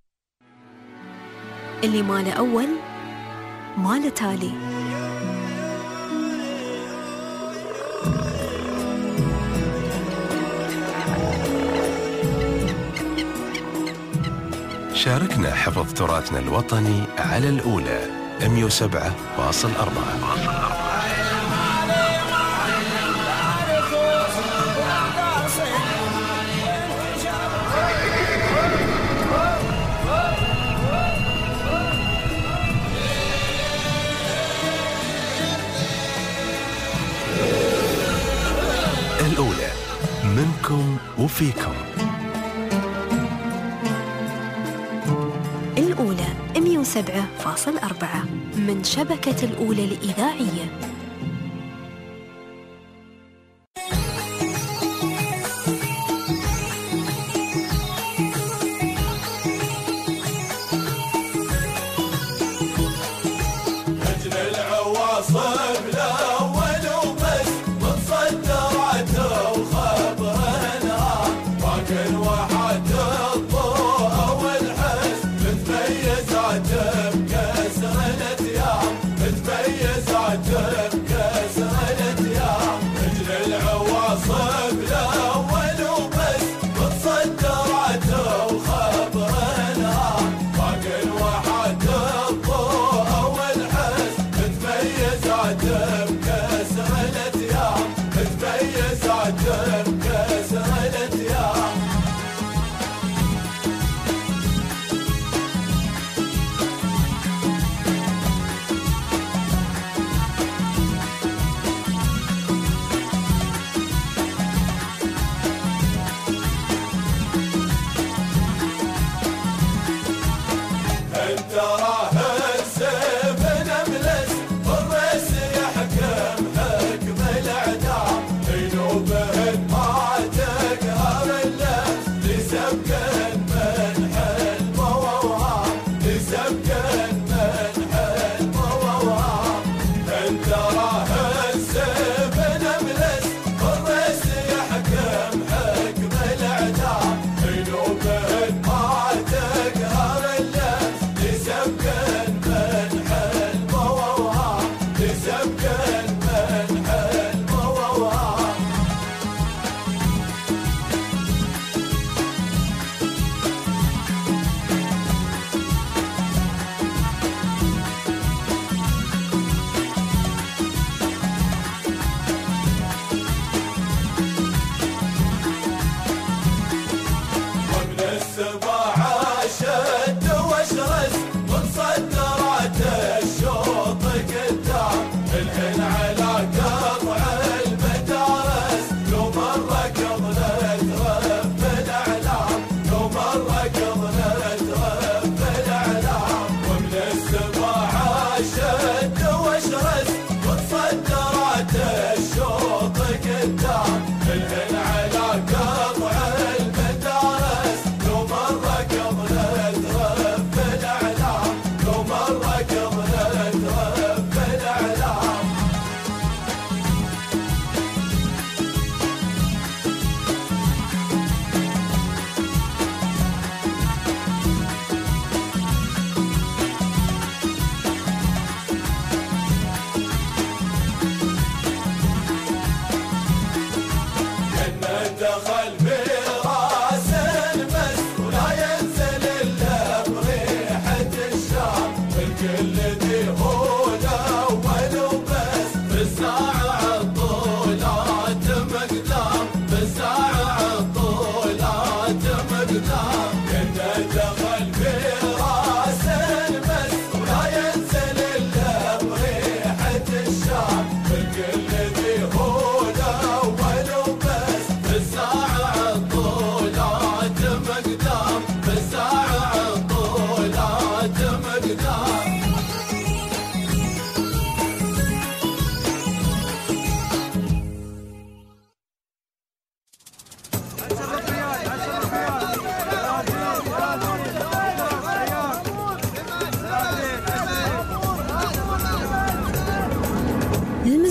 اللي ماله أول ماله تالي. شاركنا حفظ تراثنا الوطني على الأولى مئة وسبعة فاصل أربعة. الأولى منكم وفيكم. الأولى مئة وسبعة فاصل أربعة من شبكة الأولى الإذاعية. نجل العواصف الأول وبس متصدرته وخبرنا وكل واحد الضوء والحس متميز عجب كسر الاتيام متميز عجب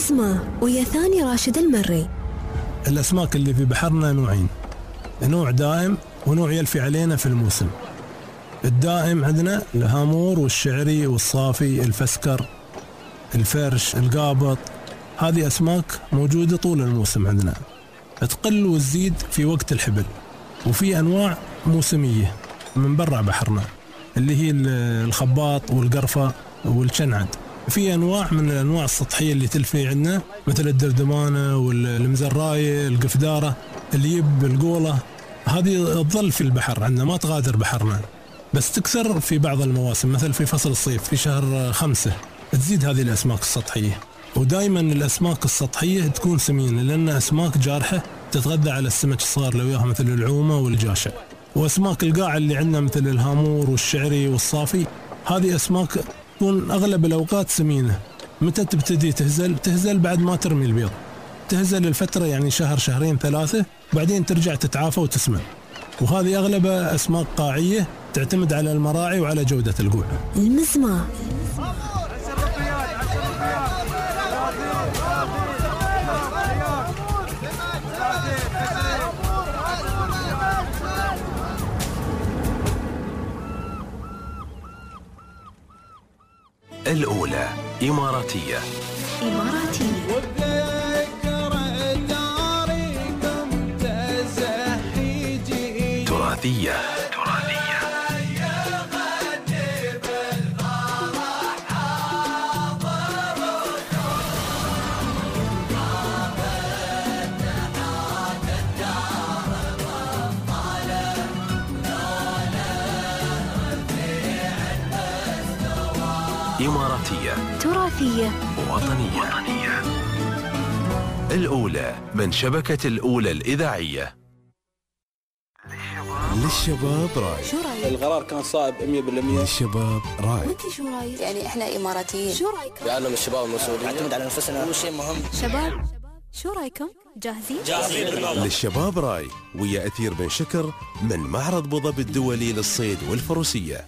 المزمة ويا ثاني راشد المري. الأسماك اللي في بحرنا نوعين، نوع دائم ونوع يلفي علينا في الموسم. الدائم عندنا الهامور والشعري والصافي، الفسكر، الفرش، القابط. هذه أسماك موجودة طول الموسم عندنا، تقل وتزيد في وقت الحبل. وفي أنواع موسمية من برا بحرنا اللي هي الخباط والقرفة والشنعد. في أنواع من الأنواع السطحية اللي تلفي عندنا مثل الدردمانة والمزراية، القفدارة، اللي يب، القولة. هذه تظل في البحر عندنا، ما تغادر بحرنا، بس تكثر في بعض المواسم مثل في فصل الصيف في شهر خمسة تزيد هذه الأسماك السطحية. ودائما الأسماك السطحية تكون سمينة لأنها أسماك جارحة تتغذى على السمك الصغار لو ياها مثل العومة والجاشة. وأسماك القاع اللي عندنا مثل الهامور والشعري والصافي، هذه أسماك تكون أغلب الأوقات سمينة. متى تبتدي تهزل؟ تهزل بعد ما ترمي البيض، تهزل الفترة يعني شهر شهرين ثلاثة، بعدين ترجع تتعافى وتسمن. وهذه أغلبها أسماك قاعية تعتمد على المراعي وعلى جودة القوع. المزمة الأولى إماراتية. إماراتية. تراثية. إماراتية. تراثية. وطنية. وطنية. الأولى من شبكة الأولى الإذاعية. للشباب راي. شو رايك؟ القرار كان صائب مية بالمية. للشباب راي. وانت شو رايك؟ يعني احنا إماراتيين، شو رايكم؟ بيعلم الشباب المسؤولين نعتمد على نفسنا، هو شيء مهم. شباب شو رايكم؟ جاهزين؟ جاهزين. للشباب راي ويا أثير بن شكر من معرض ابوظبي الدولي للصيد والفروسية.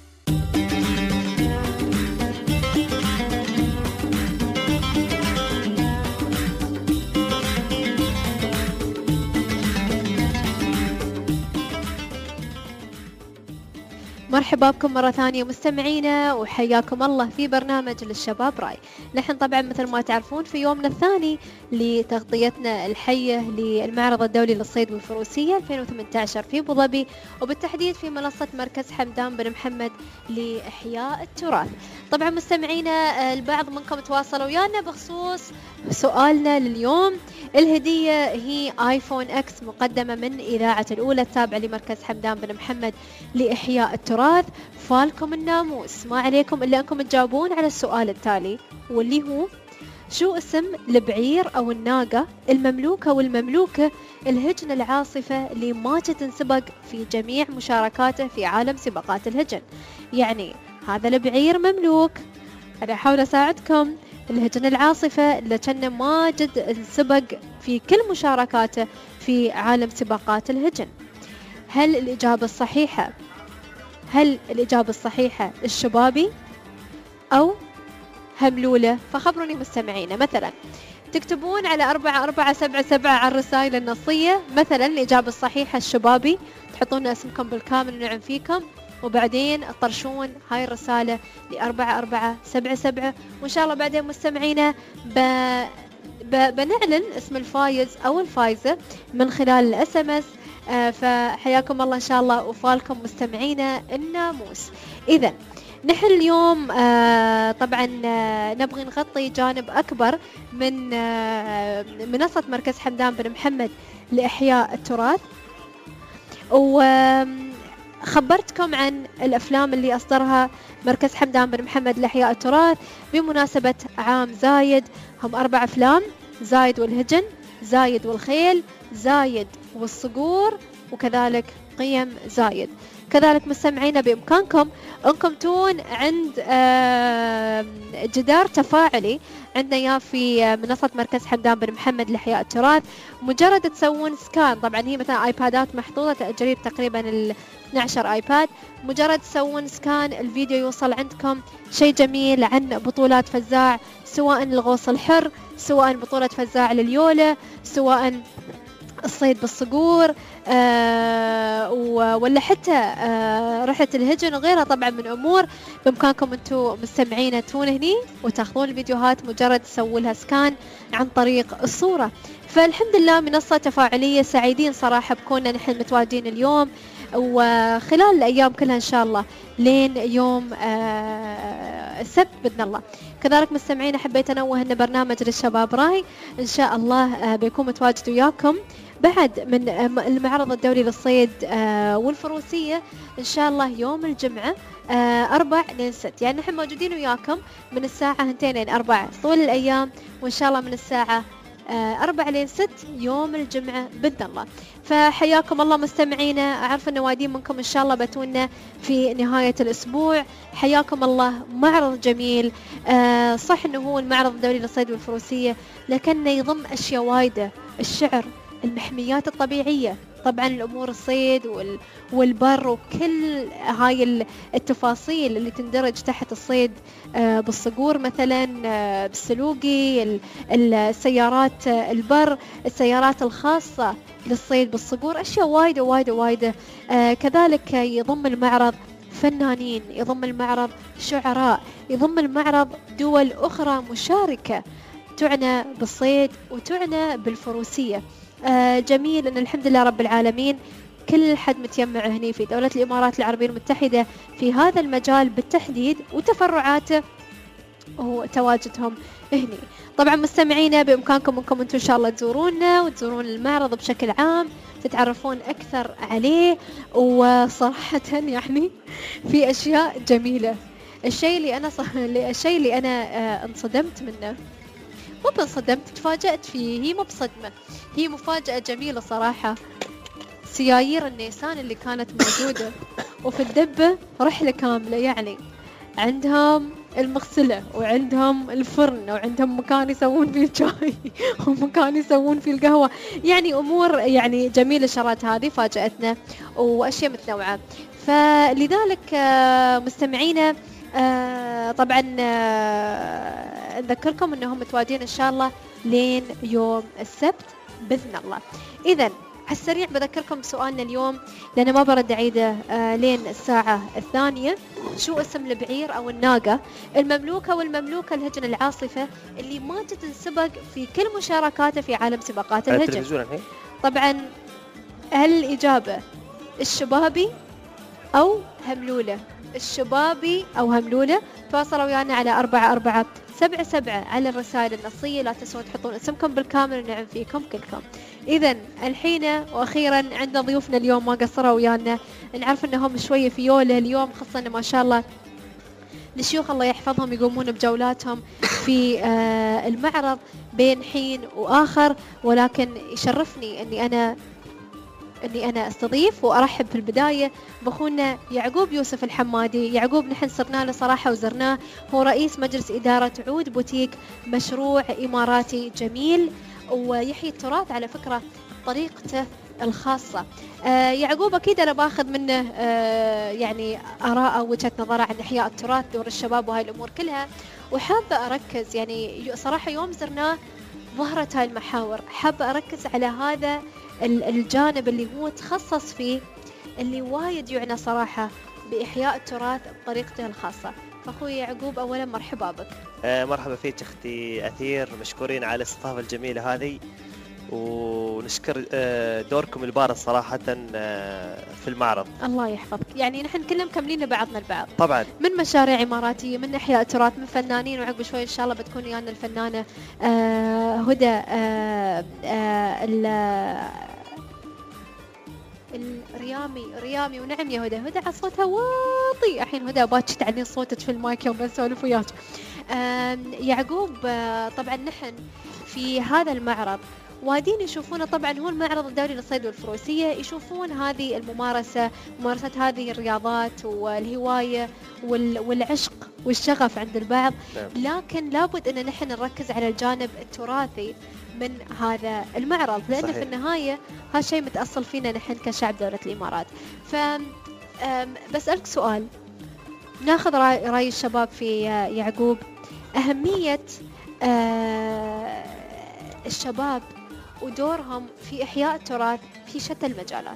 مرحبا بكم مرة ثانية مستمعينا، وحياكم الله في برنامج للشباب راي. نحن طبعا مثل ما تعرفون في يومنا الثاني لتغطيتنا الحية للمعرض الدولي للصيد والفروسية ألفين وثمانية عشر في أبوظبي، وبالتحديد في منصة مركز حمدان بن محمد لإحياء التراث. طبعا مستمعينا البعض منكم تواصلوا ويانا بخصوص سؤالنا لليوم. الهدية هي آيفون إكس مقدمة من إذاعة الأولى التابعة لمركز حمدان بن محمد لإحياء التراث. فالكم الناموس، ما عليكم إلا أنكم تجاوبون على السؤال التالي، واللي هو: شو اسم البعير أو الناقة المملوكة والمملوكة الهجن العاصفة اللي ما تنسبق في جميع مشاركاته في عالم سباقات الهجن؟ يعني هذا البعير مملوك، أنا أحاول أساعدكم، الهجن العاصفة اللي كان ما جد انسبق في كل مشاركاته في عالم سباقات الهجن. هل الإجابة الصحيحة هل الإجابة الصحيحة الشبابي أو هملولة؟ فخبروني مستمعينا، مثلا تكتبون على أربعة أربعة سبعة سبعة على الرسائل النصية مثلا الإجابة الصحيحة الشبابي، تحطون اسمكم بالكامل ونعم فيكم، وبعدين تطرشون هاي الرسالة لأربعة أربعة سبعة سبعة، وإن شاء الله بعدين مستمعينا ب... ب... بنعلن اسم الفايز أو الفايزة من خلال الاس ام اس. آه فحياكم الله إن شاء الله وفالكم مستمعينا الناموس. إذا نحن اليوم آه طبعا آه نبغي نغطي جانب أكبر من آه منصة مركز حمدان بن محمد لإحياء التراث، وخبرتكم عن الأفلام اللي أصدرها مركز حمدان بن محمد لإحياء التراث بمناسبة عام زايد. هم أربع أفلام: زايد والهجن، زايد والخيل، زايد والصقور، وكذلك قيم زايد. كذلك مستمعينا بإمكانكم أنكم تون عند جدار تفاعلي عندنا يا في منصة مركز حمدان بن محمد لإحياء التراث. مجرد تسوون سكان، طبعا هي مثلا آيبادات محطوطة قريب تقريبا ال اثني عشر آيباد، مجرد تسوون سكان الفيديو يوصل عندكم شيء جميل عن بطولات فزاع، سواء الغوص الحر، سواء بطولة فزاع لليولة، سواء الصيد بالصقور، آه ولا حتى آه رحلة الهجن وغيرها طبعا من أمور. بإمكانكم أنتم مستمعين تون هني وتاخذون الفيديوهات، مجرد تسووا لها سكان عن طريق الصورة. فالحمد لله منصة تفاعلية، سعيدين صراحة بكوننا نحن متواجدين اليوم وخلال الأيام كلها إن شاء الله لين يوم آه السبت بإذن الله. كذلك مستمعين حبيت أنوه أن برنامج للشباب راي إن شاء الله آه بيكون متواجد وياكم بعد من المعرض الدولي للصيد آه والفروسية إن شاء الله يوم الجمعة آه أربع لين ست. يعني نحن موجودين وياكم من الساعة هنتين لين أربع طول الأيام، وإن شاء الله من الساعة آه أربع لين ست يوم الجمعة بإذن الله. فحياكم الله مستمعينا، أعرف أن وايدين منكم إن شاء الله بتونا في نهاية الأسبوع. حياكم الله. معرض جميل، آه صح أنه هو المعرض الدولي للصيد والفروسية، لكنه يضم أشياء وايدة، الشعر، المحميات الطبيعية، طبعا الأمور الصيد والبر وكل هاي التفاصيل اللي تندرج تحت الصيد بالصقور مثلا، بالسلوقي، السيارات البر، السيارات الخاصة للصيد بالصقور، أشياء وايدة وايدة وايدة. كذلك يضم المعرض فنانين، يضم المعرض شعراء، يضم المعرض دول أخرى مشاركة تعنى بالصيد وتعنى بالفروسية. آه جميل أن الحمد لله رب العالمين كل حد متجمع هني في دولة الإمارات العربية المتحدة في هذا المجال بالتحديد وتفرعاته وتواجدهم هني. طبعا مستمعينا بإمكانكم أنكم أنتم إن شاء الله تزورونا وتزورون المعرض بشكل عام، تتعرفون أكثر عليه. وصراحة يعني في أشياء جميلة. الشيء اللي أنا صح... الشيء اللي أنا آه انصدمت منه، مو بانصدمت، تفاجأت فيه، هي مو بصدمة، هي مفاجأة جميلة صراحة. سيايير النيسان اللي كانت موجودة وفي الدبة رحلة كاملة، يعني عندهم المغسلة وعندهم الفرن وعندهم مكان يسوون فيه الشاي ومكان يسوون فيه القهوة، يعني أمور يعني جميلة. الشغلات هذه فاجأتنا وأشياء متنوعة. فلذلك مستمعينا آه طبعا آه نذكركم انهم متواجدين ان شاء الله لين يوم السبت باذن الله. اذا على السريع بذكركم بسؤالنا اليوم لان ما برد اعيده آه لين الساعه الثانيه. شو اسم البعير او الناقه المملوكه والمملوكه الهجن العاصفه اللي ماتت تنسبق في كل مشاركاته في عالم سباقات الهجن؟ طبعا هل الاجابه الشبابي او هملوله؟ الشبابي أو هملولة. تواصلوا ويانا على أربعة أربعة سبعة سبعة على الرسائل النصية، لا تنسوا تحطون اسمكم بالكامل ونعم فيكم كلكم. إذن الحين وأخيرا عندنا ضيوفنا اليوم ما قصروا ويانا، نعرف أنهم شوية في يوله اليوم، خاصة أن ما شاء الله الشيوخ الله يحفظهم يقومون بجولاتهم في آه المعرض بين حين وآخر، ولكن يشرفني أني أنا اني انا استضيف وارحب في البدايه باخونا يعقوب يوسف الحمادي. يعقوب نحن صرنا له صراحه وزرناه، هو رئيس مجلس اداره عود بوتيك، مشروع اماراتي جميل ويحيي التراث على فكره بطريقته الخاصه. آه يعقوب اكيد انا باخذ منه آه يعني اراءه ووجهه نظره عن احياء التراث، دور الشباب وهاي الامور كلها، وحابه اركز يعني صراحه يوم زرناه ظهرت هاي المحاور، حابه اركز على هذا الجانب اللي هو تخصص فيه، اللي وايد يعنى صراحة بإحياء التراث بطريقته الخاصة. فأخوي يعقوب أولا مرحبا بك. آه مرحبا فيك أختي أثير، مشكورين على الاستضافة الجميلة هذه، ونشكر آه دوركم البارز صراحة آه في المعرض. الله يحفظك. يعني نحن كلنا مكملين بعضنا البعض طبعا، من مشاريع إماراتية، من إحياء التراث، من فنانين، وعقب شوي إن شاء الله بتكون ويانا الفنانة آه هدى آه آه الريامي ريامي ونعم يا هدى. هدى على صوتها واطي، الحين هدى باكي تعلين صوتك في المايك يوم بنسولف وياك. يعقوب طبعا نحن في هذا المعرض وايدين يشوفونه، طبعا هو المعرض الدولي للصيد والفروسية، يشوفون هذه الممارسة، ممارسة هذه الرياضات والهواية والعشق والشغف عند البعض، لكن لابد ان نحن نركز على الجانب التراثي من هذا المعرض، لأن صحيح. في النهاية هذا شيء متأصل فينا نحن كشعب دولة الإمارات. فبسألك سؤال، ناخذ رأي الشباب في يعقوب، أهمية آه الشباب ودورهم في إحياء التراث في شتى المجالات؟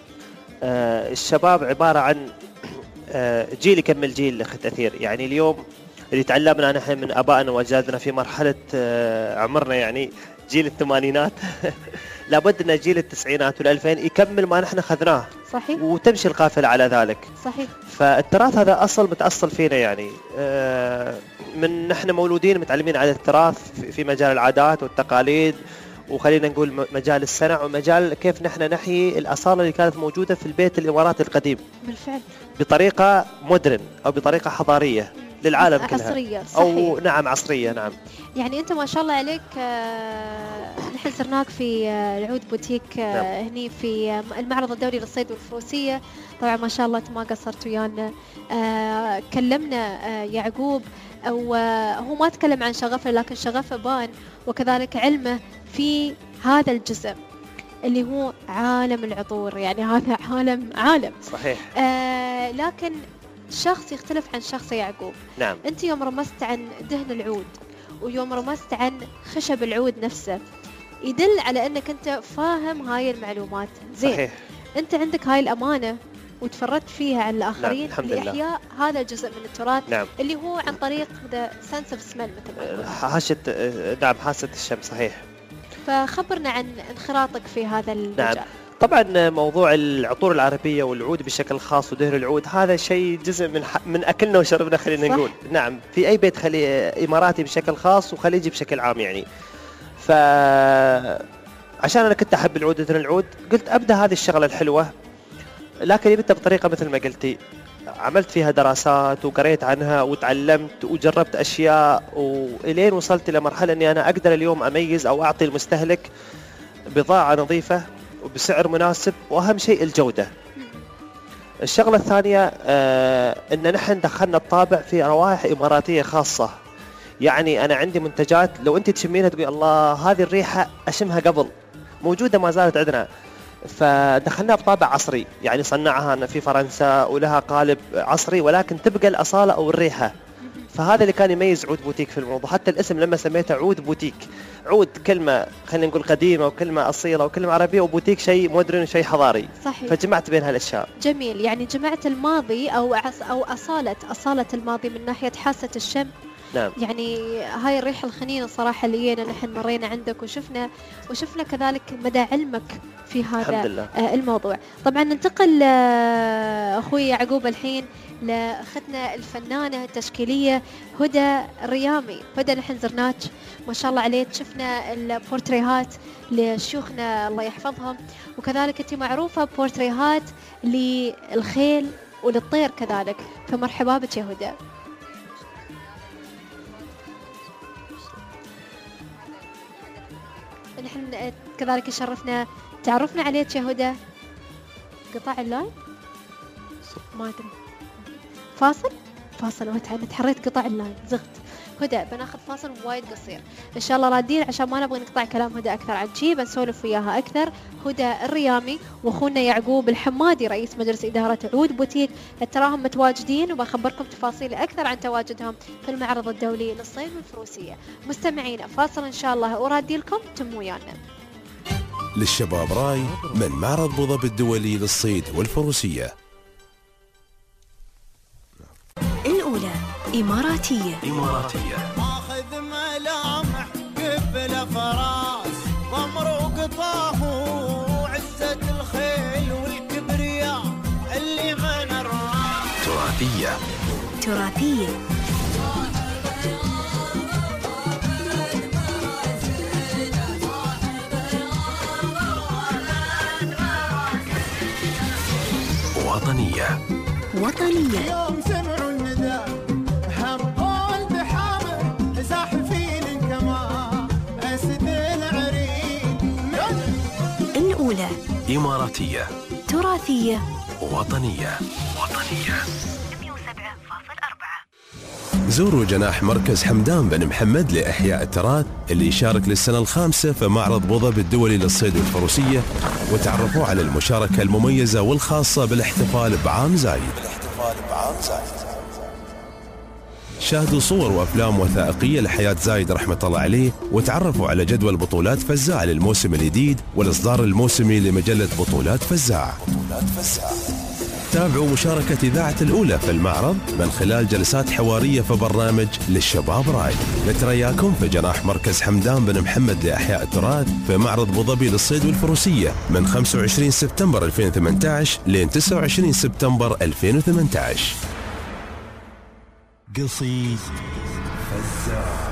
آه الشباب عبارة عن آه جيل يكمل جيل أخت أثير. يعني اليوم اللي تعلمنا نحن من أبائنا وأجدادنا في مرحلة آه عمرنا، يعني جيل الثمانينات لابد أن جيل التسعينات والألفين يكمل ما نحن أخذناه. صحيح. وتمشي القافلة على ذلك. صحيح. فالتراث هذا أصل متأصل فينا، يعني آه من نحن مولودين متعلمين على التراث في مجال العادات والتقاليد، وخلينا نقول مجال الصنع ومجال كيف نحن نحيي الأصالة اللي كانت موجودة في البيت الإماراتي القديم. بالفعل. بطريقة مودرن أو بطريقة حضارية للعالم كلها. عصرية. صحيح. أو نعم عصرية. نعم. يعني أنت ما شاء الله عليك، آه نحن زرناك في آه العود بوتيك آه نعم. هني في آه المعرض الدولي للصيد والفروسية. طبعا ما شاء الله أنت ما قصرت ويانا. آه كلمنا آه يعقوب، أو آه هو ما تكلم عن شغفه لكن شغفه بان، وكذلك علمه في هذا الجزء اللي هو عالم العطور. يعني هذا عالم عالم صحيح. آه لكن شخص يختلف عن شخص يعقوب. نعم. أنت يوم رمست عن دهن العود ويوم رمست عن خشب العود نفسه يدل على أنك أنت فاهم هاي المعلومات زين. صحيح. أنت عندك هاي الأمانة وتفردت فيها على الآخرين. نعم. لإحياء هذا الجزء من التراث. نعم. اللي هو عن طريق the sense of smell مثل ما حاسة. نعم حاسة الشم. صحيح. فخبرنا عن انخراطك في هذا المجال. نعم. طبعا موضوع العطور العربية والعود بشكل خاص ودهن العود هذا شيء جزء من من أكلنا وشربنا خلينا نقول. نعم. في أي بيت خلي إماراتي بشكل خاص وخليجي بشكل عام يعني. ف عشان أنا كنت أحب العود ودهن العود قلت أبدأ هذه الشغلة الحلوة، لكن جبتها بطريقة مثل ما قلتي، عملت فيها دراسات وقريت عنها وتعلمت وجربت أشياء، وإلين وصلت إلى مرحلة أني أنا أقدر اليوم أميز أو أعطي المستهلك بضاعة نظيفة وبسعر مناسب، وأهم شيء الجودة. الشغلة الثانية آه أن نحن دخلنا الطابع في روائح إماراتية خاصة. يعني أنا عندي منتجات لو أنت تشمينها تقول الله هذه الريحة أشمها قبل، موجودة ما زالت عندنا. فدخلناها بطابع عصري، يعني صنعها في فرنسا ولها قالب عصري، ولكن تبقى الأصالة أو الريحة. فهذا اللي كان يميز عود بوتيك في الموضوع. حتى الاسم لما سميته عود بوتيك، عود كلمة خلينا نقول قديمة وكلمة أصيلة وكلمة عربية، وبوتيك شيء مودرن وشيء حضاري. صحيح. فجمعت بين هالأشياء. جميل. يعني جمعت الماضي أو أو أصالة أصالة الماضي من ناحية حاسة الشم. نعم. يعني هاي الريحة الخنينة صراحة اللي جينا نحن مرينا عندك وشفنا وشفنا كذلك مدى علمك في هذا الموضوع. طبعا ننتقل أخوي يعقوب الحين لأختنا الفنانة التشكيلية هدى الريامي. هدى نحن زرناك ما شاء الله عليك، شفنا البورتريهات لشيوخنا الله يحفظهم، وكذلك أنت معروفة بورتريهات للخيل وللطير كذلك، فمرحبا بك يا هدى. نحن كذلك شرفنا تعرفنا عليك يا هدى. قطاع اللاين ما أدري فاصل فاصل وتعالى تحريت قطاع اللاين زغت. هدى بناخذ فاصل وايد قصير ان شاء الله رادين عشان ما نبغى نقطع كلام هدى اكثر عن شي، بنسولف وياها اكثر. هدى الريامي واخونا يعقوب الحمادي رئيس مجلس اداره عود بوتيك تراهم متواجدين، وبخبركم تفاصيل اكثر عن تواجدهم في المعرض الدولي للصيد والفروسيه. مستمعين فاصل ان شاء الله ورادي لكم تم ويانا. للشباب راي من معرض ابو ظبي الدولي للصيد والفروسيه. الأولى إماراتية. إماراتية. ماخذ ملامح قبل فراس ضمر وقطاه وعزة الخيل والكبرياء اللي من الراس. تراثية. تراثية. وطنية. وطنية. يوم سمعوا النداء هبوا البحامر زاحفين كما أسد العرين. الأولى إماراتية. تراثية. وطنية. وطنية. مية وسبعة فاصلة أربعة. زوروا جناح مركز حمدان بن محمد لإحياء التراث اللي يشارك للسنة الخامسة في معرض أبو ظبي الدولي للصيد والفروسية، وتعرفوا على المشاركة المميزة والخاصة بالاحتفال بعام زايد. بالاحتفال بعام زايد. شاهدوا صور وأفلام وثائقية لحياة زايد رحمة الله عليه، وتعرفوا على جدول بطولات فزاع للموسم الجديد والإصدار الموسمي لمجلة بطولات فزاع. بطولات فزاع. تابعوا مشاركة إذاعة الأولى في المعرض من خلال جلسات حوارية في برنامج للشباب راي. نترياكم في جناح مركز حمدان بن محمد لإحياء التراث في معرض أبو ظبي للصيد والفروسية من خمسة وعشرين سبتمبر ألفين وثمانية عشر لين تسعة وعشرين سبتمبر ألفين وثمانية عشر. قصيد فزاع.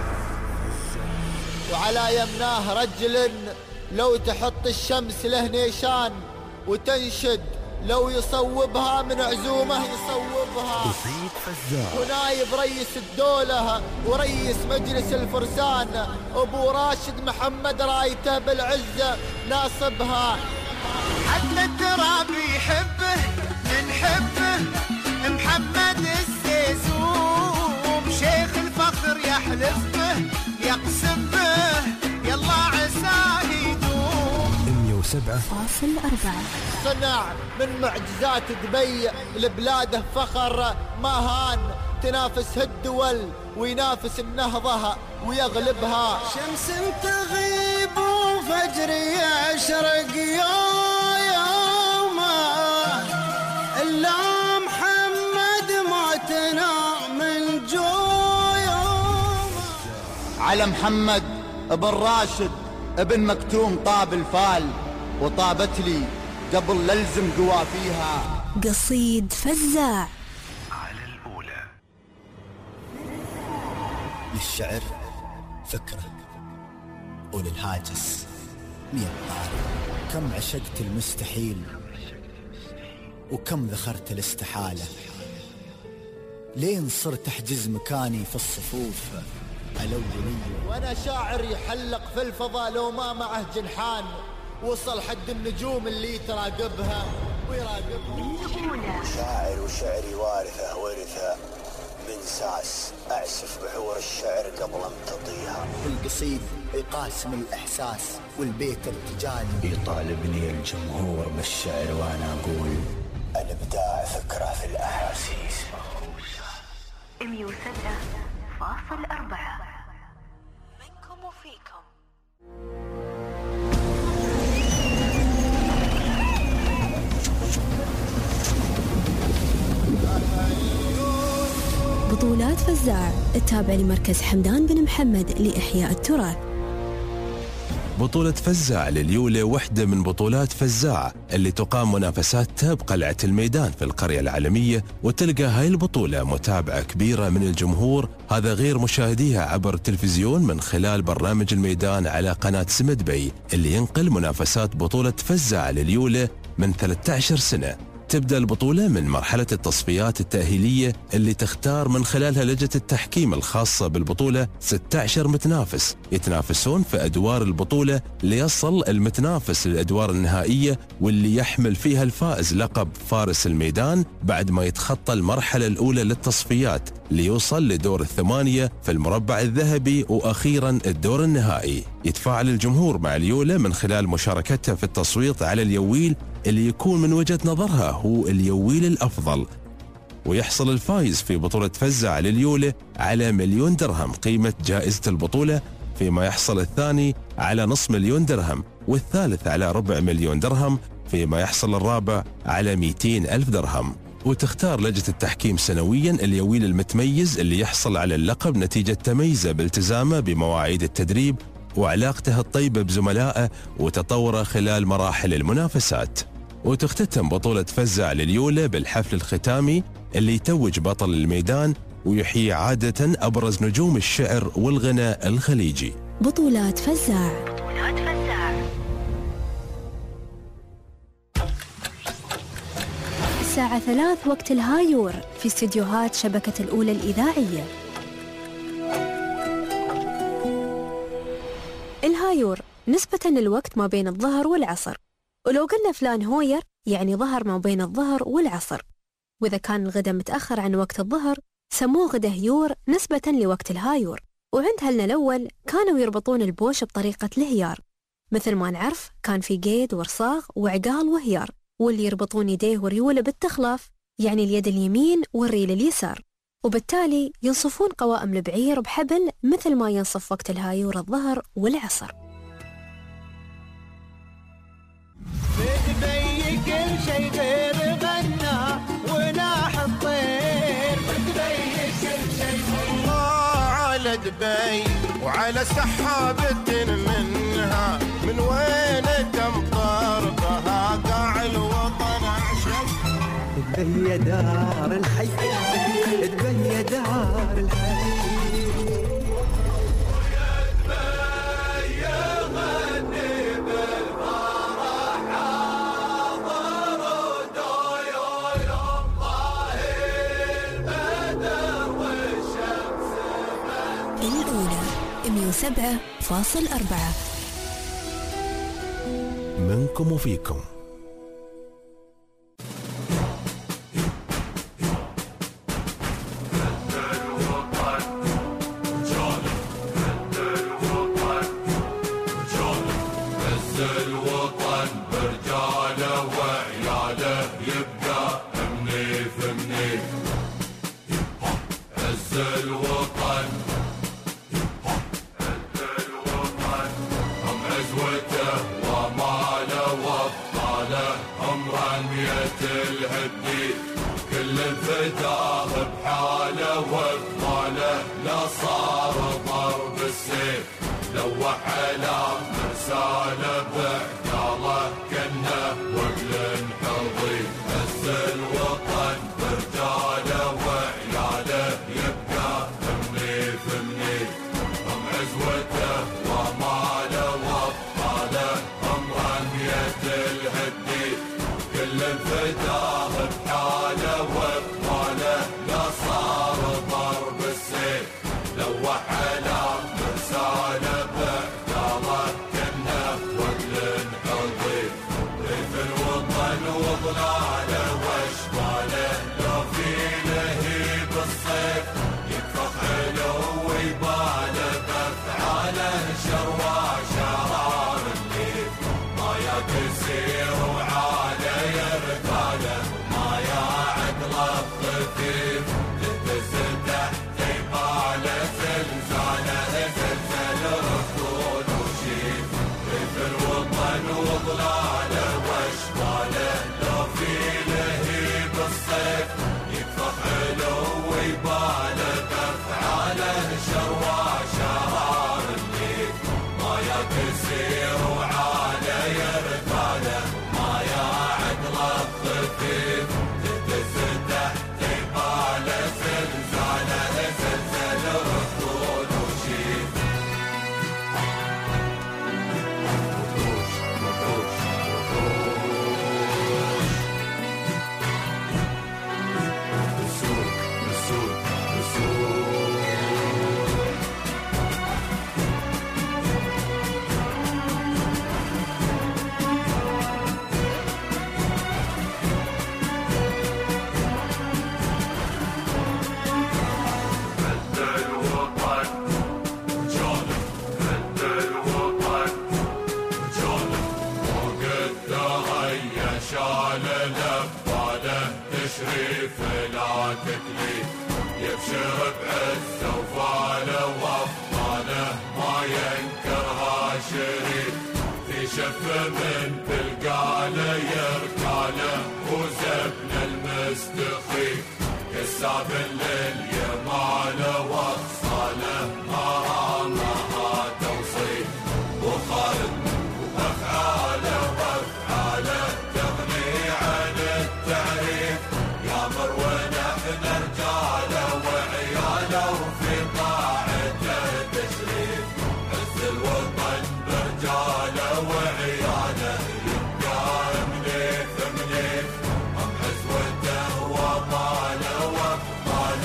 وعلى يمناه رجل لو تحط الشمس له نيشان وتنشد لو يصوبها من عزومه يصوبها. قصيد فزاع. ونايب رئيس الدولة ورئيس مجلس الفرسان أبو راشد محمد رايته بالعزة ناصبها. عدل التراب يحبه نحبه محمد السيسوم شيخ الفخر يحلف به يقسم به يلا عساه يدوم. مية وسبعة فاصل أربعة. صنع من معجزات دبي لبلاده فخر ما هان تنافس الدول وينافس النهضة ويغلبها. شمس تغيب وفجر يشرق يومه إلا محمد موتنا من جويومه. على محمد ابن راشد ابن مكتوم طاب الفال وطابت لي قبل للزم قوافيها. قصيد فزاع. على الأولى. للشعر فكرة وللهاجس مية طاري. كم عشقت المستحيل وكم ذخرت الاستحالة لين صرت أحجز مكاني في الصفوف الأولية. وأنا شاعر يحلق في الفضاء لو ما معه جنحان وصل حد النجوم اللي تراقبها ويراقبها. شاعر وشعري وارثة ورثة من ساس أعسف بحور الشعر قبل امتطيها. القصيد يقاسم الإحساس والبيت ارتجالي يطالبني الجمهور بالشعر وأنا أقول الإبداع فكرة في الأحاسيس. مية وسبعة فاصل أربعة منكم وفيكم. بطولات فزاع التابع لمركز حمدان بن محمد لإحياء التراث. بطولة فزاع لليولة واحدة من بطولات فزاع اللي تقام منافساتها بقلعة الميدان في القرية العالمية، وتلقى هاي البطولة متابعة كبيرة من الجمهور، هذا غير مشاهديها عبر التلفزيون من خلال برنامج الميدان على قناة سمد بي اللي ينقل منافسات بطولة فزاع لليولة من ثلاثة عشر سنة. تبدأ البطولة من مرحلة التصفيات التأهيلية اللي تختار من خلالها لجنة التحكيم الخاصة بالبطولة ستة عشر متنافس يتنافسون في أدوار البطولة ليصل المتنافس للأدوار النهائية واللي يحمل فيها الفائز لقب فارس الميدان بعد ما يتخطى المرحلة الأولى للتصفيات ليوصل لدور الثمانية في المربع الذهبي وأخيرا الدور النهائي. يتفاعل الجمهور مع اليولة من خلال مشاركتها في التصويت على اليويل اللي يكون من وجهة نظرها هو اليويل الأفضل، ويحصل الفائز في بطولة فزاع لليولة على مليون درهم قيمة جائزة البطولة، فيما يحصل الثاني على نصف مليون درهم والثالث على ربع مليون درهم، فيما يحصل الرابع على مئتين ألف درهم. وتختار لجنة التحكيم سنويا اليويل المتميز اللي يحصل على اللقب نتيجة تميزه بالتزامه بمواعيد التدريب وعلاقته الطيبة بزملائه وتطوره خلال مراحل المنافسات. وتختتم بطولة فزاع لليولة بالحفل الختامي اللي يتوج بطل الميدان ويحيي عادة أبرز نجوم الشعر والغناء الخليجي. بطولات فزاع. بطولات فزاع. الساعة ثلاث وقت الهايور في استديوهات شبكة الأولى الإذاعية. الهايور نسبة للوقت ما بين الظهر والعصر، ولو قلنا فلان هوير يعني ظهر ما بين الظهر والعصر، وإذا كان الغداء متأخر عن وقت الظهر سموه غدا هيور نسبة لوقت الهايور. وعند هلنا الأول كانوا يربطون البوش بطريقة الهيار، مثل ما نعرف كان في قيد ورصاغ وعقال وهيار، واللي يربطون يديه وريوله بالتخلاف يعني اليد اليمين والريل اليسار. وبالتالي ينصفون قوائم البعير بحبل مثل ما ينصف وقت الهايور الظهر والعصر. بدبي كل شي غير غنى وناح الطير، بدبي كل شي الله على دبي وعلى سحابة منها، من وين تمطر بها قاع الوطن عشق. دبي يا دار الحي، دبي يا دار الحي، مية وسبعة فاصل أربعة منكم وفيكم. وطاله وفضاله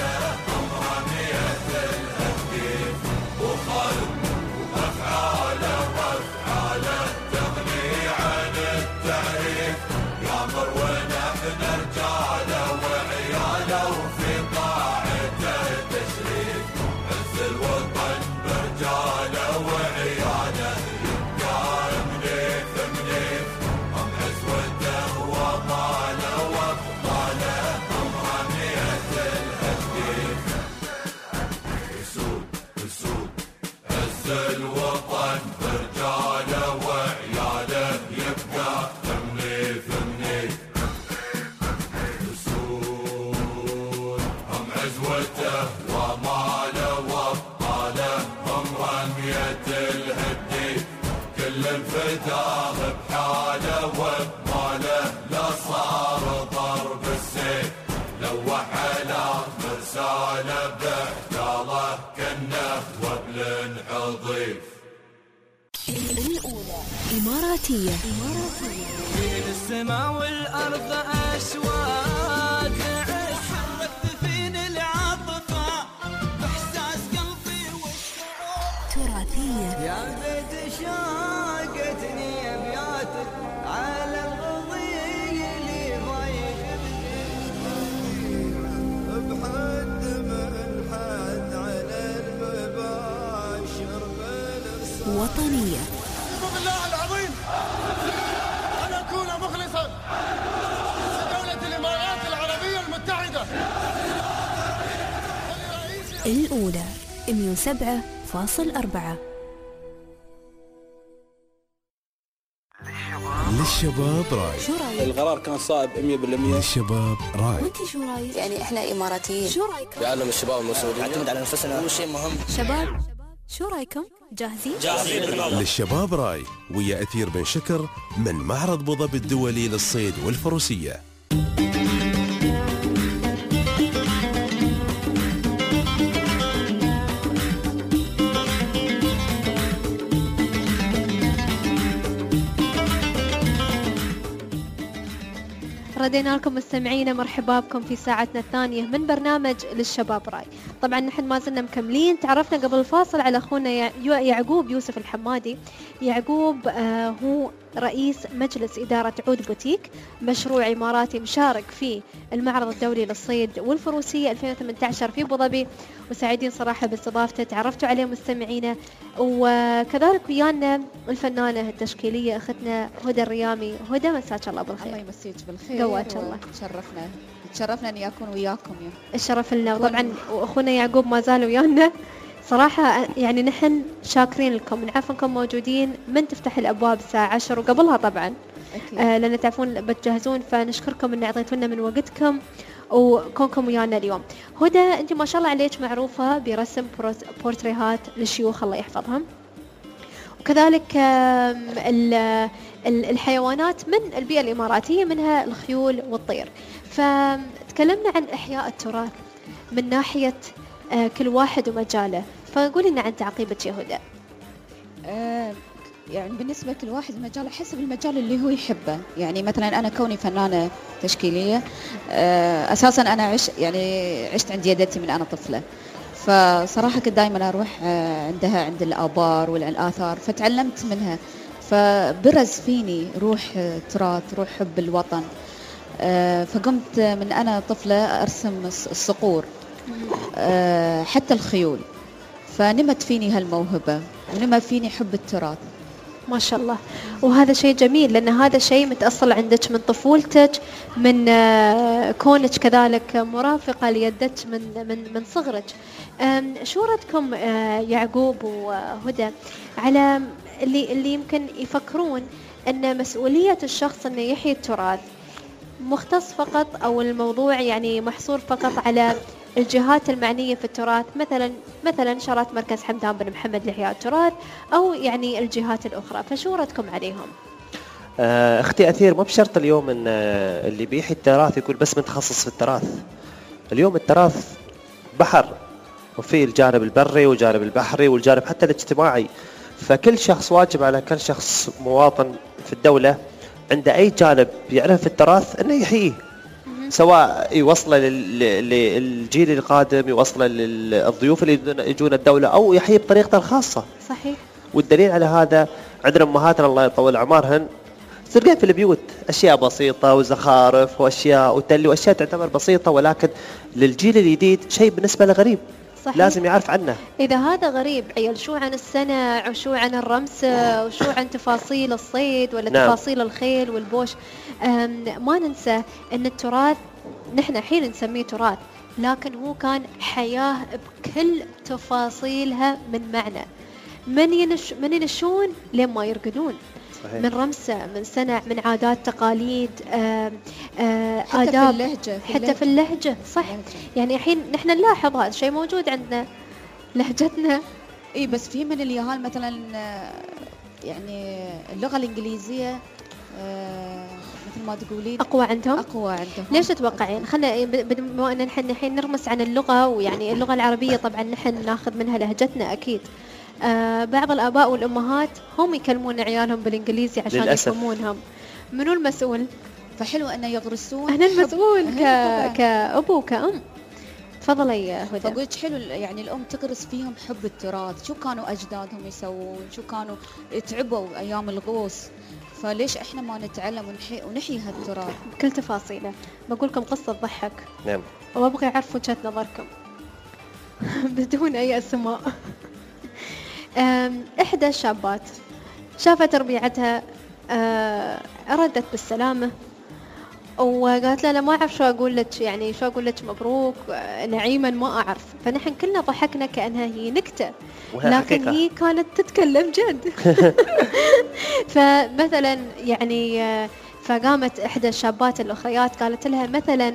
إماراتية. بين السماء والأرض أشواق حركت فيني العاطفة بإحساس قلبي والشعور. تراثية. يا بيت شاقتني أبياتك على الرضيع اللي ضايقني بحد من حد على المباشر بالإرسال. وطنية. بالله العظيم أن أكون مخلصا لدولة الإمارات العربية المتحدة. الأولى مئة وسبعة فاصل أربعة. للشباب راي. شو رايك؟ القرار كان صائب مية بالمية. للشباب راي. وانتي شو رايك؟ يعني احنا اماراتيين. شو رايكم؟ يعلم الشباب المسؤولين نعتمد على انفسنا، هو شيء مهم. شباب شو رايكم؟ جاهزين؟ جاهزين بالله. للشباب راي ويا أثير بن شكر من معرض أبو ظبي الدولي للصيد والفروسية. ردينا لكم مستمعينا، مرحبا بكم في ساعتنا الثانية من برنامج للشباب راي. طبعا نحن ما زلنا مكملين. تعرفنا قبل الفاصل على أخونا يعقوب يوسف الحمادي. يعقوب آه هو رئيس مجلس إدارة عود بوتيك، مشروع إماراتي مشارك في المعرض الدولي للصيد والفروسية ألفين وثمانية عشر في أبو ظبي، وسعيدين صراحة باستضافته. تعرفتوا عليه مستمعينا. وكذلك ويانا الفنانة التشكيلية أختنا هدى الريامي. هدى مساك الله بالخير. الله يمسيك بالخير. قواك الله. تشرفنا تشرفنا اني اكون وياكم يا الشرف لنا. وطبعا واخونا يعقوب ما زال ويانا صراحة. يعني نحن شاكرين لكم، نعرف انكم موجودين من تفتح الابواب الساعة عشر وقبلها طبعا أكيد. آه لان تعرفون بتجهزون، فنشكركم ان اعطيتونا من وقتكم وكونكم ويانا اليوم. هدى انت ما شاء الله عليك معروفة برسم بورتريهات للشيوخ الله يحفظهم، وكذلك الحيوانات من البيئة الإماراتية منها الخيول والطير. فتكلمنا عن إحياء التراث من ناحية كل واحد ومجاله، فقولي لنا عن تعقيبك يا هدى. أه يعني بالنسبة لكل واحد مجاله حسب المجال اللي هو يحبه. يعني مثلا أنا كوني فنانة تشكيلية، أه أساسا أنا عش يعني عشت عند جدتي من أنا طفلة، فصراحة كنت دائما أروح عندها عند الآبار والآثار، فتعلمت منها، فبرز فيني روح تراث، روح حب الوطن. فقمت من أنا طفلة أرسم الصقور حتى الخيول، فنمت فيني هالموهبة ونمى فيني حب التراث. ما شاء الله. وهذا شيء جميل، لأن هذا شيء متأصل عندك من طفولتك، من كونك كذلك مرافقة ليدك من من من صغرك. شو ردكم يعقوب وهدى على اللي اللي يمكن يفكرون أن مسؤولية الشخص أنه يحيي التراث مختص فقط، أو الموضوع يعني محصور فقط على الجهات المعنية في التراث، مثلا مثلا شارات مركز حمدان بن محمد لإحياء التراث، أو يعني الجهات الأخرى، فشو ردكم عليهم؟ آه أختي أثير، مو بشرط اليوم أن اللي بيحيي التراث يقول بس متخصص في التراث. اليوم التراث بحر، وفي الجانب البري والجانب البحري والجانب حتى الاجتماعي، فكل شخص واجب على كل شخص مواطن في الدولة عنده أي جانب يعرف في التراث أنه يحييه، سواء يوصله للجيل القادم، يوصله للضيوف اللي يجون الدولة، أو يحييه بطريقته الخاصة. صحيح. والدليل على هذا عندنا أمهاتنا الله يطول أعمارهن تلقين في البيوت أشياء بسيطة وزخارف وأشياء وتلي وأشياء تعتبر بسيطة، ولكن للجيل الجديد شيء بالنسبة له غريب. صحيح. لازم يعرف عنه. إذا هذا غريب عيال، شو عن السنع وشو عن الرمسة وشو عن تفاصيل الصيد ولا نعم. تفاصيل الخيل والبوش. ما ننسى أن التراث نحن حين نسميه تراث، لكن هو كان حياة بكل تفاصيلها من معنى، من ينش من ينشون لين ما يرقدون. صحيح. من رمسة، من سنع، من عادات، تقاليد، آآ آآ حتى آداب، في اللهجة في حتى اللهجة. في اللهجة. صح. اللهجة. يعني الحين نحن نلاحظ هذا الشيء موجود عندنا، لهجتنا. اي بس في من اليهال مثلا يعني اللغة الإنجليزية مثل ما تقولين أقوى عندهم. أقوى عندهم. ليش تتوقعين؟ خلنا بما أن نحن الحين نرمس عن اللغة، ويعني اللغة العربية طبعا نحن ناخذ منها لهجتنا أكيد، آه بعض الآباء والأمهات هم يكلمون عيالهم بالإنجليزي عشان للأسف. يفهمونهم. منو المسؤول؟ فحلو أنه يغرسون احنا المسؤول ك... طبعاً. كأبو وكأم. تفضلي يا هدى. فقلت حلو يعني الأم تغرس فيهم حب التراث، شو كانوا أجدادهم يسوون، شو كانوا تعبوا أيام الغوص، فليش إحنا ما نتعلم ونحيي ونحيي هالتراث بكل تفاصيله. بقول لكم قصة تضحك نعم. وأبغى أعرف وجهة نظركم بدون أي أسماء. أم، إحدى الشابات شافت ربيعتها أه، ردت بالسلامة وقالت لها أنا ما أعرف شو أقول لك، يعني شو أقول لك مبروك أه، نعيما ما أعرف. فنحن كلنا ضحكنا كأنها هي نكتة، وهي لكن حقيقة. هي كانت تتكلم جد. فمثلا يعني أه، فقامت إحدى الشابات الأخريات قالت لها مثلا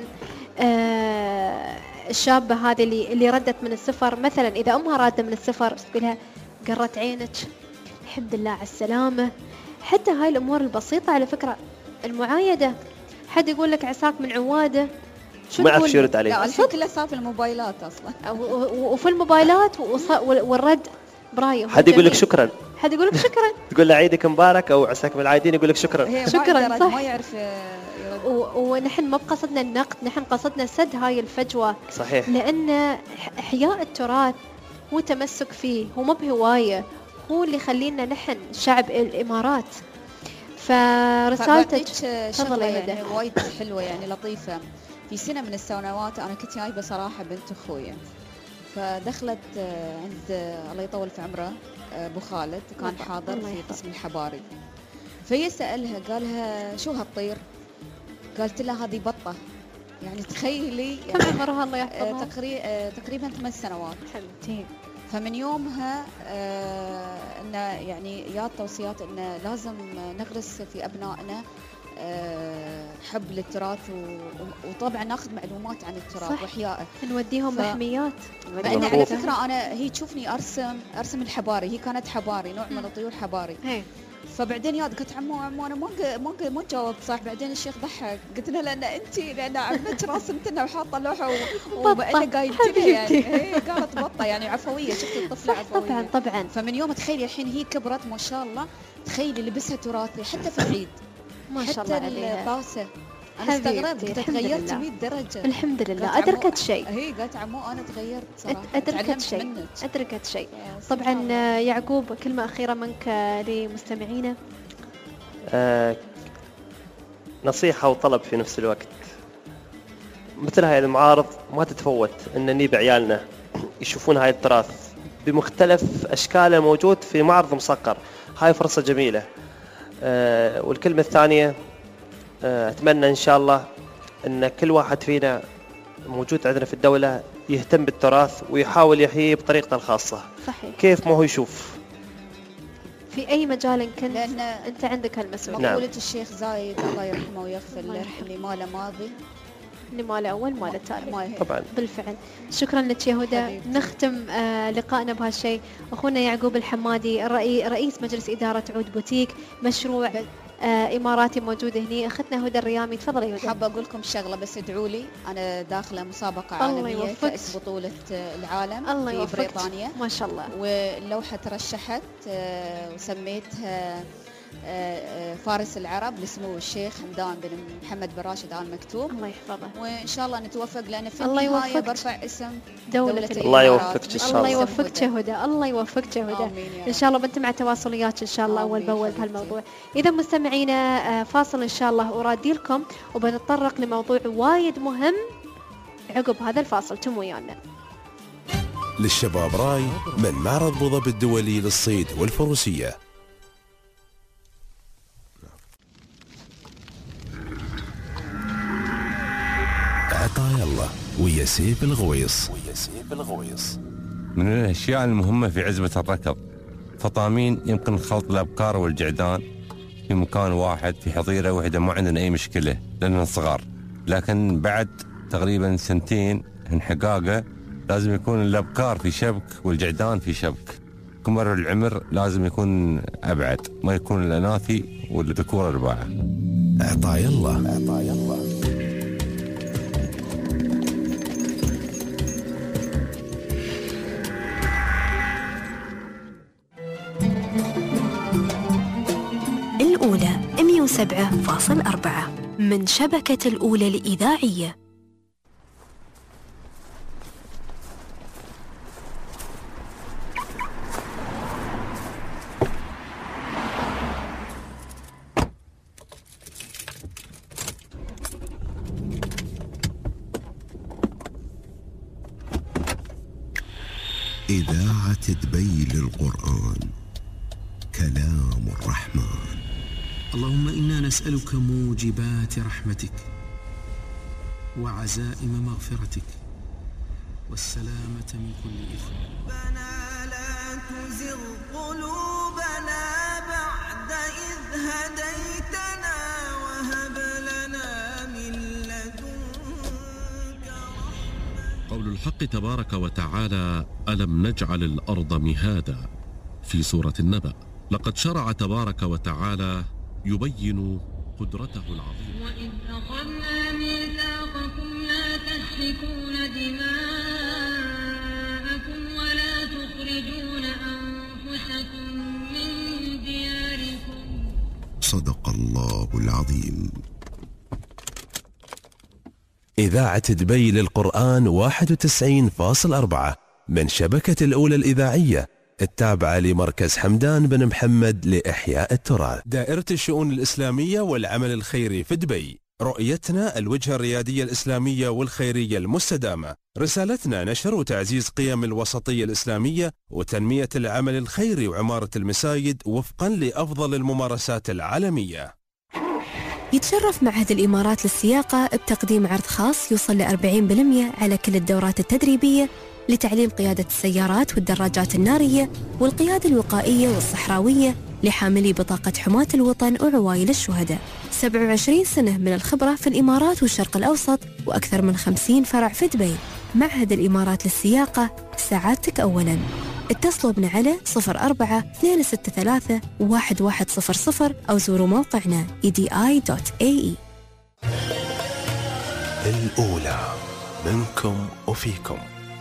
أه، الشابة هذه اللي اللي ردت من السفر، مثلا إذا أمها رادة من السفر تقول لها قرت عينك، الحمد لله على السلامة. حتى هاي الأمور البسيطة على فكرة، المعايدة، حد يقول لك عساك من عوادة، شو ما أعرف تقول؟ شو يرد عليه. لا الحين كله صار في الموبايلات أصلا. و- و- وفي الموبايلات وص- والرد برايو. حد يقول لك شكرا، حد يقول لك شكرا. تقول له عيدك مبارك او عساك من العايدين يقول لك شكرا. هي شكراً، ما صح. ما يعرف يرد. و- ونحن ما بقصدنا النقد، نحن قصدنا سد هاي الفجوة. صحيح. لأن إح- إحياء التراث هو تمسك فيه، هو ما بهواية، هو اللي يخلينا نحن شعب الإمارات. فرسالتك فبعطيك تفضلي شغلة يا هدى. يعني وايد حلوة يعني لطيفة. في سنة من السنوات أنا كنت جايبة صراحة بنت أخويا، فدخلت آه، عند آه، الله يطول في عمره آه، أبو خالد، كان الله حاضر في يحفظه. قسم الحباري. فيسألها قالها شو هالطير؟ قالت له هذه بطة. يعني تخيلي كم عمرها الله آه، يحفظها؟ تقري- آه، تقريبا ثمان سنوات. حبيبتي. فمن يومها آه انه يعني يا توصيات انه لازم نغرس في ابنائنا آه حب للتراث و- وطبعا ناخذ معلومات عن التراث صح. واحيائه. نوديهم ف- محميات. لان على فكره انا هي تشوفني ارسم ارسم الحباري، هي كانت حباري نوع من الطيور حباري. هي. فبعدين يا قلت عمو عمو انا ما ق- ما ق- ما جاوبت صح. بعدين الشيخ ضحك، قلت له لان انت لان عمك راسمت لنا وحاطه لوحه و- وبقينا قايلتنا يعني. هي قالت بطه يعني عفويه، شفت الطفله عفويه. طبعا طبعا. فمن يوم تخيلي الحين هي كبرت ما شاء الله، تخيلي لبسها تراثي حتى في العيد، ما شاء الله حتى عليها. الطاسه. انا حبيبتي، استغربت قلت الحمد تغيرت لله. مية درجه. الحمد لله قالت عمو- أدركت شيء. هي قالت عمو انا تغيرت صراحه، أدركت تعلمت شيء منك. أدركت شيء. سبحان طبعا الله. آه، يعقوب كلمة أخيرة منك آه، لمستمعينا. آه نصيحة وطلب في نفس الوقت. مثل هاي المعارض ما تتفوت ان نجيب عيالنا يشوفون هاي التراث بمختلف اشكاله موجود في معرض مسقر. هاي فرصة جميلة. آه والكلمة الثانية آه اتمنى ان شاء الله ان كل واحد فينا موجود عندنا في الدولة يهتم بالتراث ويحاول يحييه بطريقته الخاصة. صحيح. كيف ما هو يشوف. في أي مجال إن كنت لأن أنت عندك هالمسؤولية. نعم. مقولة الشيخ زايد الله يرحمه ويغفر الله له، يرحمه. اللي ما له ماضي اللي ما له أول ما له تالي. ما هي. طبعا. بالفعل. شكرا لك يا هدى. حبيبتي. نختم آه لقائنا بهالشيء. أخونا يعقوب الحمادي الرئي رئيس مجلس إدارة عود بوتيك، مشروع آه إماراتي موجود هني. أختنا هدى الريامي، تفضلي هدى. حابة أقول لكم شغلة بس ادعوا لي، أنا داخلة مسابقة الله عالمية يوفقك. كأس بطولة العالم الله في يوفقك. بريطانيا، ما شاء الله. واللوحة ترشحت آه، وسميتها آه، آه، فارس العرب لسمو الشيخ حمدان بن محمد بن راشد آل مكتوم. الله يحفظه. وإن شاء الله نتوفق، لأن في الله النهاية يوفقك. برفع اسم دولة دولة الإمارات. الله الإمارات. يوفقك إن شاء الله الله. يوفقك يا هدى. الله يوفقك يا هدى. آمين يا إن رب. شاء الله بنت مع تواصليات إن شاء الله أول آمين بأول حبيبتي. بهالموضوع. إذا مستمعينا آه، فاصل إن شاء الله أرادي لكم، وبنتطرق لموضوع وايد مهم عقب هذا الفاصل. تم ويانا. للشباب راي من معرض أبو ظبي الدولي للصيد والفروسية. عطايا الله ويا سيف الغويص. ويا سيف الغويص. من الأشياء المهمة في عزبة الركض فطامين يمكن خلط الأبقار والجعدان في مكان واحد في حظيرة واحدة، ما عندنا أي مشكلة لأننا صغار. لكن بعد تقريبا سنتين انحقاقه لازم يكون الأبقار في شبك والجعدان في شبك. كمر العمر لازم يكون أبعد، ما يكون الأناثي والذكور أربعة. عطايا الله. عطايا الله. سبعة فاصل أربعة من شبكة الأولى الإذاعية. إذاعة دبي للقرآن، كلام الرحمن. اللهم إنا نسألك موجبات رحمتك وعزائم مغفرتك والسلامة من كل إثم. ربنا لا تزغ قلوبنا بعد إذ هديتنا وهب لنا من لدنك رحمة. قول الحق تبارك وتعالى: ألم نجعل الأرض مهادا، في سورة النبأ. لقد شرع تبارك وتعالى يبين قدرته العظيمة. وإذ أخذنا ميثاقكم لا تسفكون دماءكم ولا تخرجون أنفسكم من دياركم. صدق الله العظيم. إذاعة دبي للقرآن واحد وتسعين فاصلة أربعة من شبكة الأولى الإذاعية التابعة لمركز حمدان بن محمد لإحياء التراث. دائرة الشؤون الإسلامية والعمل الخيري في دبي. رؤيتنا الوجهة الريادية الإسلامية والخيرية المستدامة. رسالتنا نشر وتعزيز قيم الوسطية الإسلامية وتنمية العمل الخيري وعمارة المساجد وفقا لأفضل الممارسات العالمية. يتشرف معهد الإمارات للسياقة بتقديم عرض خاص يوصل ل أربعين بالمئة على كل الدورات التدريبية لتعليم قيادة السيارات والدراجات النارية والقيادة الوقائية والصحراوية لحاملي بطاقة حماة الوطن وعوائل الشهداء. سبعة وعشرين سنة من الخبرة في الإمارات والشرق الأوسط وأكثر من خمسين فرع في دبي. معهد الإمارات للسياقة، سعادتك أولاً. اتصلوا بنا على صفر أربعة اثنين ستة ثلاثة واحد واحد صفر صفر أو زوروا موقعنا إي دي آي دوت إيه إي. الأولى منكم وفيكم.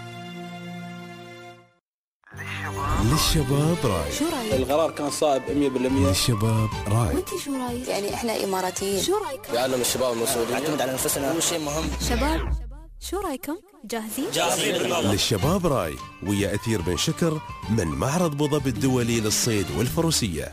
للشباب راي. شو رايك؟ القرار كان صائب مية بالمية. للشباب راي. وانت شو رايك؟ يعني احنا اماراتيين، شو رايكم؟ يعلم الشباب المسؤولين نعتمد على نفسنا، هو شيء مهم. شباب شو رايكم؟ جاهزين؟ جاهزين. للشباب راي ويا أثير بن شكر من معرض ابو ظبي الدولي للصيد والفروسية.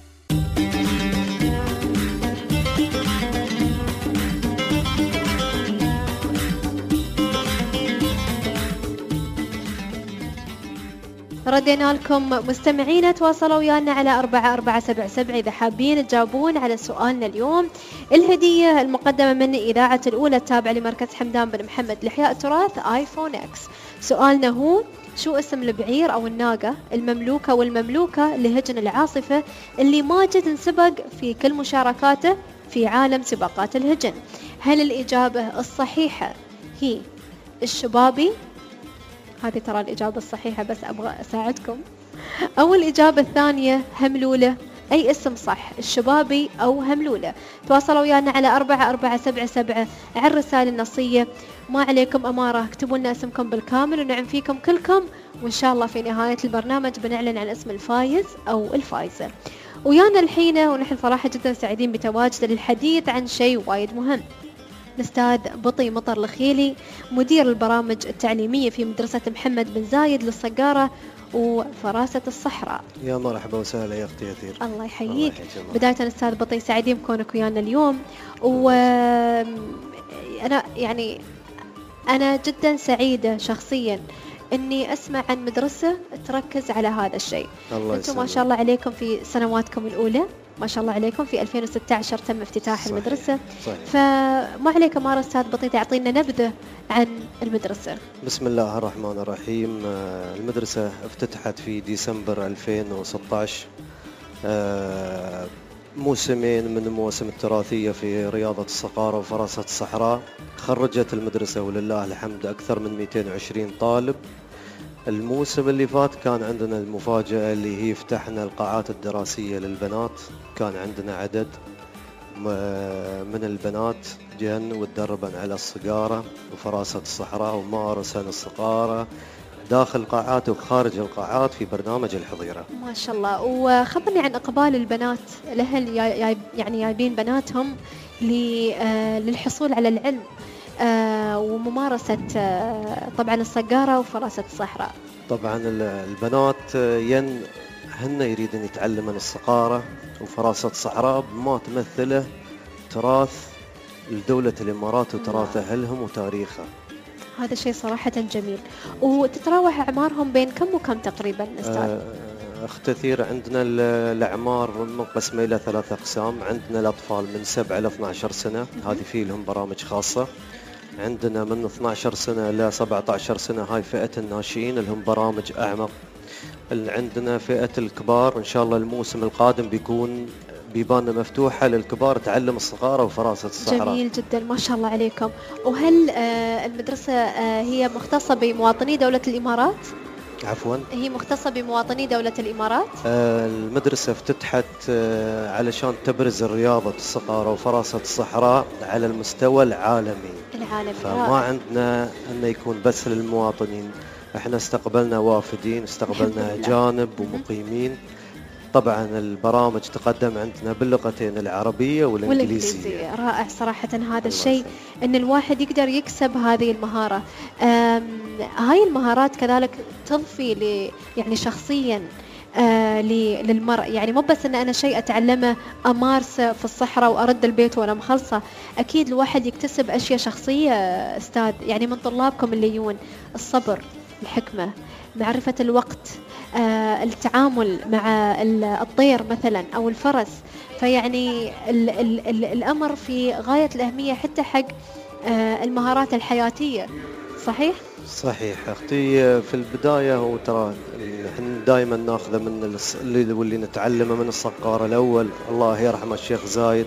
ردينا لكم مستمعين، تواصلوا ويانا على أربعة أربعة سبعة سبعة إذا حابين تجاوبون على سؤالنا اليوم. الهدية المقدمة من إذاعة الأولى التابعة لمركز حمدان بن محمد لإحياء التراث آيفون إكس. سؤالنا هو: شو اسم البعير أو الناقة المملوكة والمملوكة لهجن العاصفة اللي ماجد انسبق في كل مشاركاته في عالم سباقات الهجن؟ هل الإجابة الصحيحة هي الشبابي؟ هذه ترى الإجابة الصحيحة بس أبغى أساعدكم. أو الإجابة الثانية هملولة؟ أي اسم صح، الشبابي أو هملولة؟ تواصلوا ويانا على أربعة أربعة سبعة سبعة على الرسالة النصية. ما عليكم أمارة، اكتبوا لنا اسمكم بالكامل ونعم فيكم كلكم، وإن شاء الله في نهاية البرنامج بنعلن عن اسم الفايز أو الفايزة. ويانا الحين ونحن صراحة جدا سعيدين بتواجد للحديث عن شيء وايد مهم. الأستاذ بطي مطر الخيلي، مدير البرامج التعليمية في مدرسة محمد بن زايد للصقارة وفراسة الصحراء. يا مرحبا وسهلا يا أختي أثير. الله يحييك. بداية أستاذ بطي سعيدين بكونك ويانا اليوم، وأنا يعني أنا جدا سعيدة شخصيا إني أسمع عن مدرسة تركز على هذا الشيء. أنتم ما شاء الله عليكم في سنواتكم الأولى، ما شاء الله عليكم، في ألفين وستة عشر تم افتتاح صحيح. المدرسة صحيح. فما عليك أمارة أستاذ بطي تعطينا نبذة عن المدرسة. بسم الله الرحمن الرحيم. المدرسة افتتحت في ديسمبر ألفين وستة عشر، موسمين من المواسم التراثية في رياضة الصقارة وفراسة الصحراء. خرجت المدرسة ولله الحمد أكثر من مئتين وعشرين طالب. الموسم اللي فات كان عندنا المفاجأة اللي هي فتحنا القاعات الدراسية للبنات. كان عندنا عدد من البنات جن وتدربن على الصقارة وفراسة الصحراء ومارسن الصقارة داخل القاعات وخارج القاعات في برنامج الحظيرة. ما شاء الله. وخبرني عن إقبال البنات، الأهل يعني جايبين بناتهم للحصول على العلم وممارسة طبعا الصقارة وفراسة الصحراء. طبعا البنات ين هن يريدن يتعلمن الصقارة وفراسة الصحراء بما تمثله تراث لدولة الإمارات وتراث أهلهم وتاريخها. هذا شيء صراحة جميل. وتتراوح أعمارهم بين كم وكم تقريبا أستاذ؟ أختثير عندنا الأعمار منقسمة إلى ثلاث أقسام. عندنا الأطفال من سبعة إلى اثني عشر سنة، هذه فيه لهم برامج خاصة. عندنا من اثني عشر سنة إلى سبعة عشر سنة، هاي فئة الناشئين لهم برامج أعمق. عندنا فئة الكبار، إن شاء الله الموسم القادم بيكون بيبان مفتوحة للكبار تعلم الصقارة وفراسة الصحراء. جميل جدا، ما شاء الله عليكم. وهل آه المدرسة آه هي مختصة بمواطني دولة الإمارات؟ عفوا، هي مختصة بمواطني دولة الإمارات؟ آه المدرسة افتتحت آه علشان تبرز الرياضة الصقارة وفراسة الصحراء على المستوى العالمي. العالمي. فما رائع. عندنا أنه يكون بس للمواطنين، احنا استقبلنا وافدين، استقبلنا أجانب ومقيمين. طبعا البرامج تقدم عندنا باللغتين العربية والإنجليزية. والإنجليزية. رائع صراحة هذا الشيء، أن الواحد يقدر يكسب هذه المهارة. هاي المهارات كذلك تضفي ل يعني شخصيا آه للمرء، يعني مو بس أن أنا شيء أتعلمه أمارسه في الصحراء وأرد البيت وأنا مخلصة. أكيد الواحد يكتسب أشياء شخصية أستاذ، يعني من طلابكم اللي يجون الصبر، الحكمة، معرفة الوقت، آه التعامل مع الطير مثلا أو الفرس. فيعني ال ال ال الأمر في غاية الأهمية حتى حق آه المهارات الحياتية. صحيح؟ صحيح أختي. في البداية هو ترى نحن دائما ناخذه من اللي واللي نتعلمه من الصقارة الأول، الله يرحمه الشيخ زايد.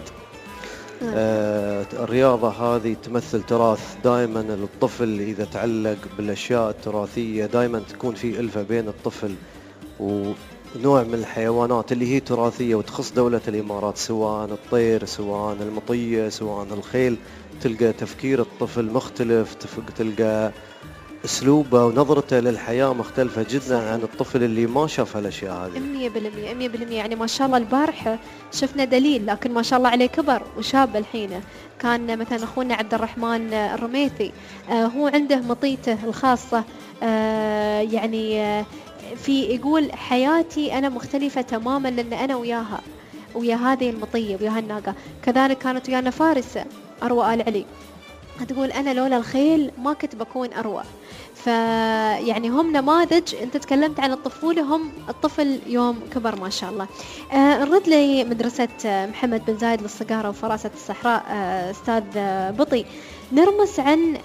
آه الرياضة هذه تمثل تراث. دائما الطفل إذا تعلق بالأشياء التراثية دائما تكون في ألفة بين الطفل ونوع من الحيوانات اللي هي تراثية وتخص دولة الإمارات، سواء الطير، سواء المطية، سواء الخيل. تلقى تفكير الطفل مختلف، تلقى أسلوبه ونظرته للحياة مختلفة جدا عن الطفل اللي ما شاف هالأشياء هذه. مية بالمية مية بالمية. يعني ما شاء الله البارحة شفنا دليل، لكن ما شاء الله عليه كبر وشاب الحين. كان مثلا أخونا عبد الرحمن الرميثي آه هو عنده مطيته الخاصة، آه يعني آه في يقول حياتي أنا مختلفة تماما لأن أنا وياها، ويا هذه المطية ويا هالناقة. كذلك كانت ويانا فارسة أروى آل علي، تقول أنا لولا الخيل ما كنت بكون أروى. فيعني هم نماذج. أنت تكلمت عن الطفولة، هم الطفل يوم كبر ما شاء الله. آه نرد لي مدرسة محمد بن زايد للصقارة وفراسة الصحراء. آه أستاذ بطي، نرمس عن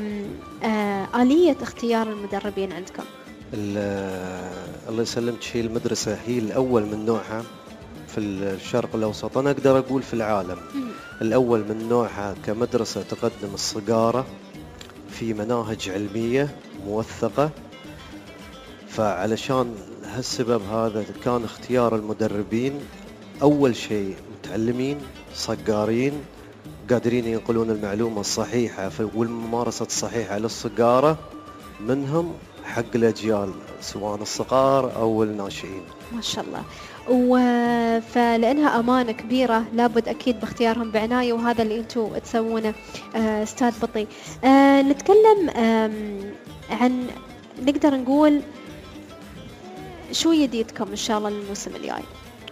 آه آلية اختيار المدربين عندكم. الله يسلمك، هي المدرسة هي الأول من نوعها في الشرق الأوسط، أنا أقدر أقول في العالم. الأول من نوعها كمدرسة تقدم الصقارة في مناهج علمية موثقة. فعلشان هالسبب هذا كان اختيار المدربين أول شيء متعلمين صقارين قادرين ينقلون المعلومة الصحيحة والممارسة الصحيحة للصقارة منهم حق الأجيال، سواء الصغار أو الناشئين. ما شاء الله. فلأنها أمانة كبيرة لابد أكيد باختيارهم بعناية، وهذا اللي أنتوا تسوونه. أستاذ بطي، أه نتكلم عن نقدر نقول شو جديدكم إن شاء الله للموسم الجاي؟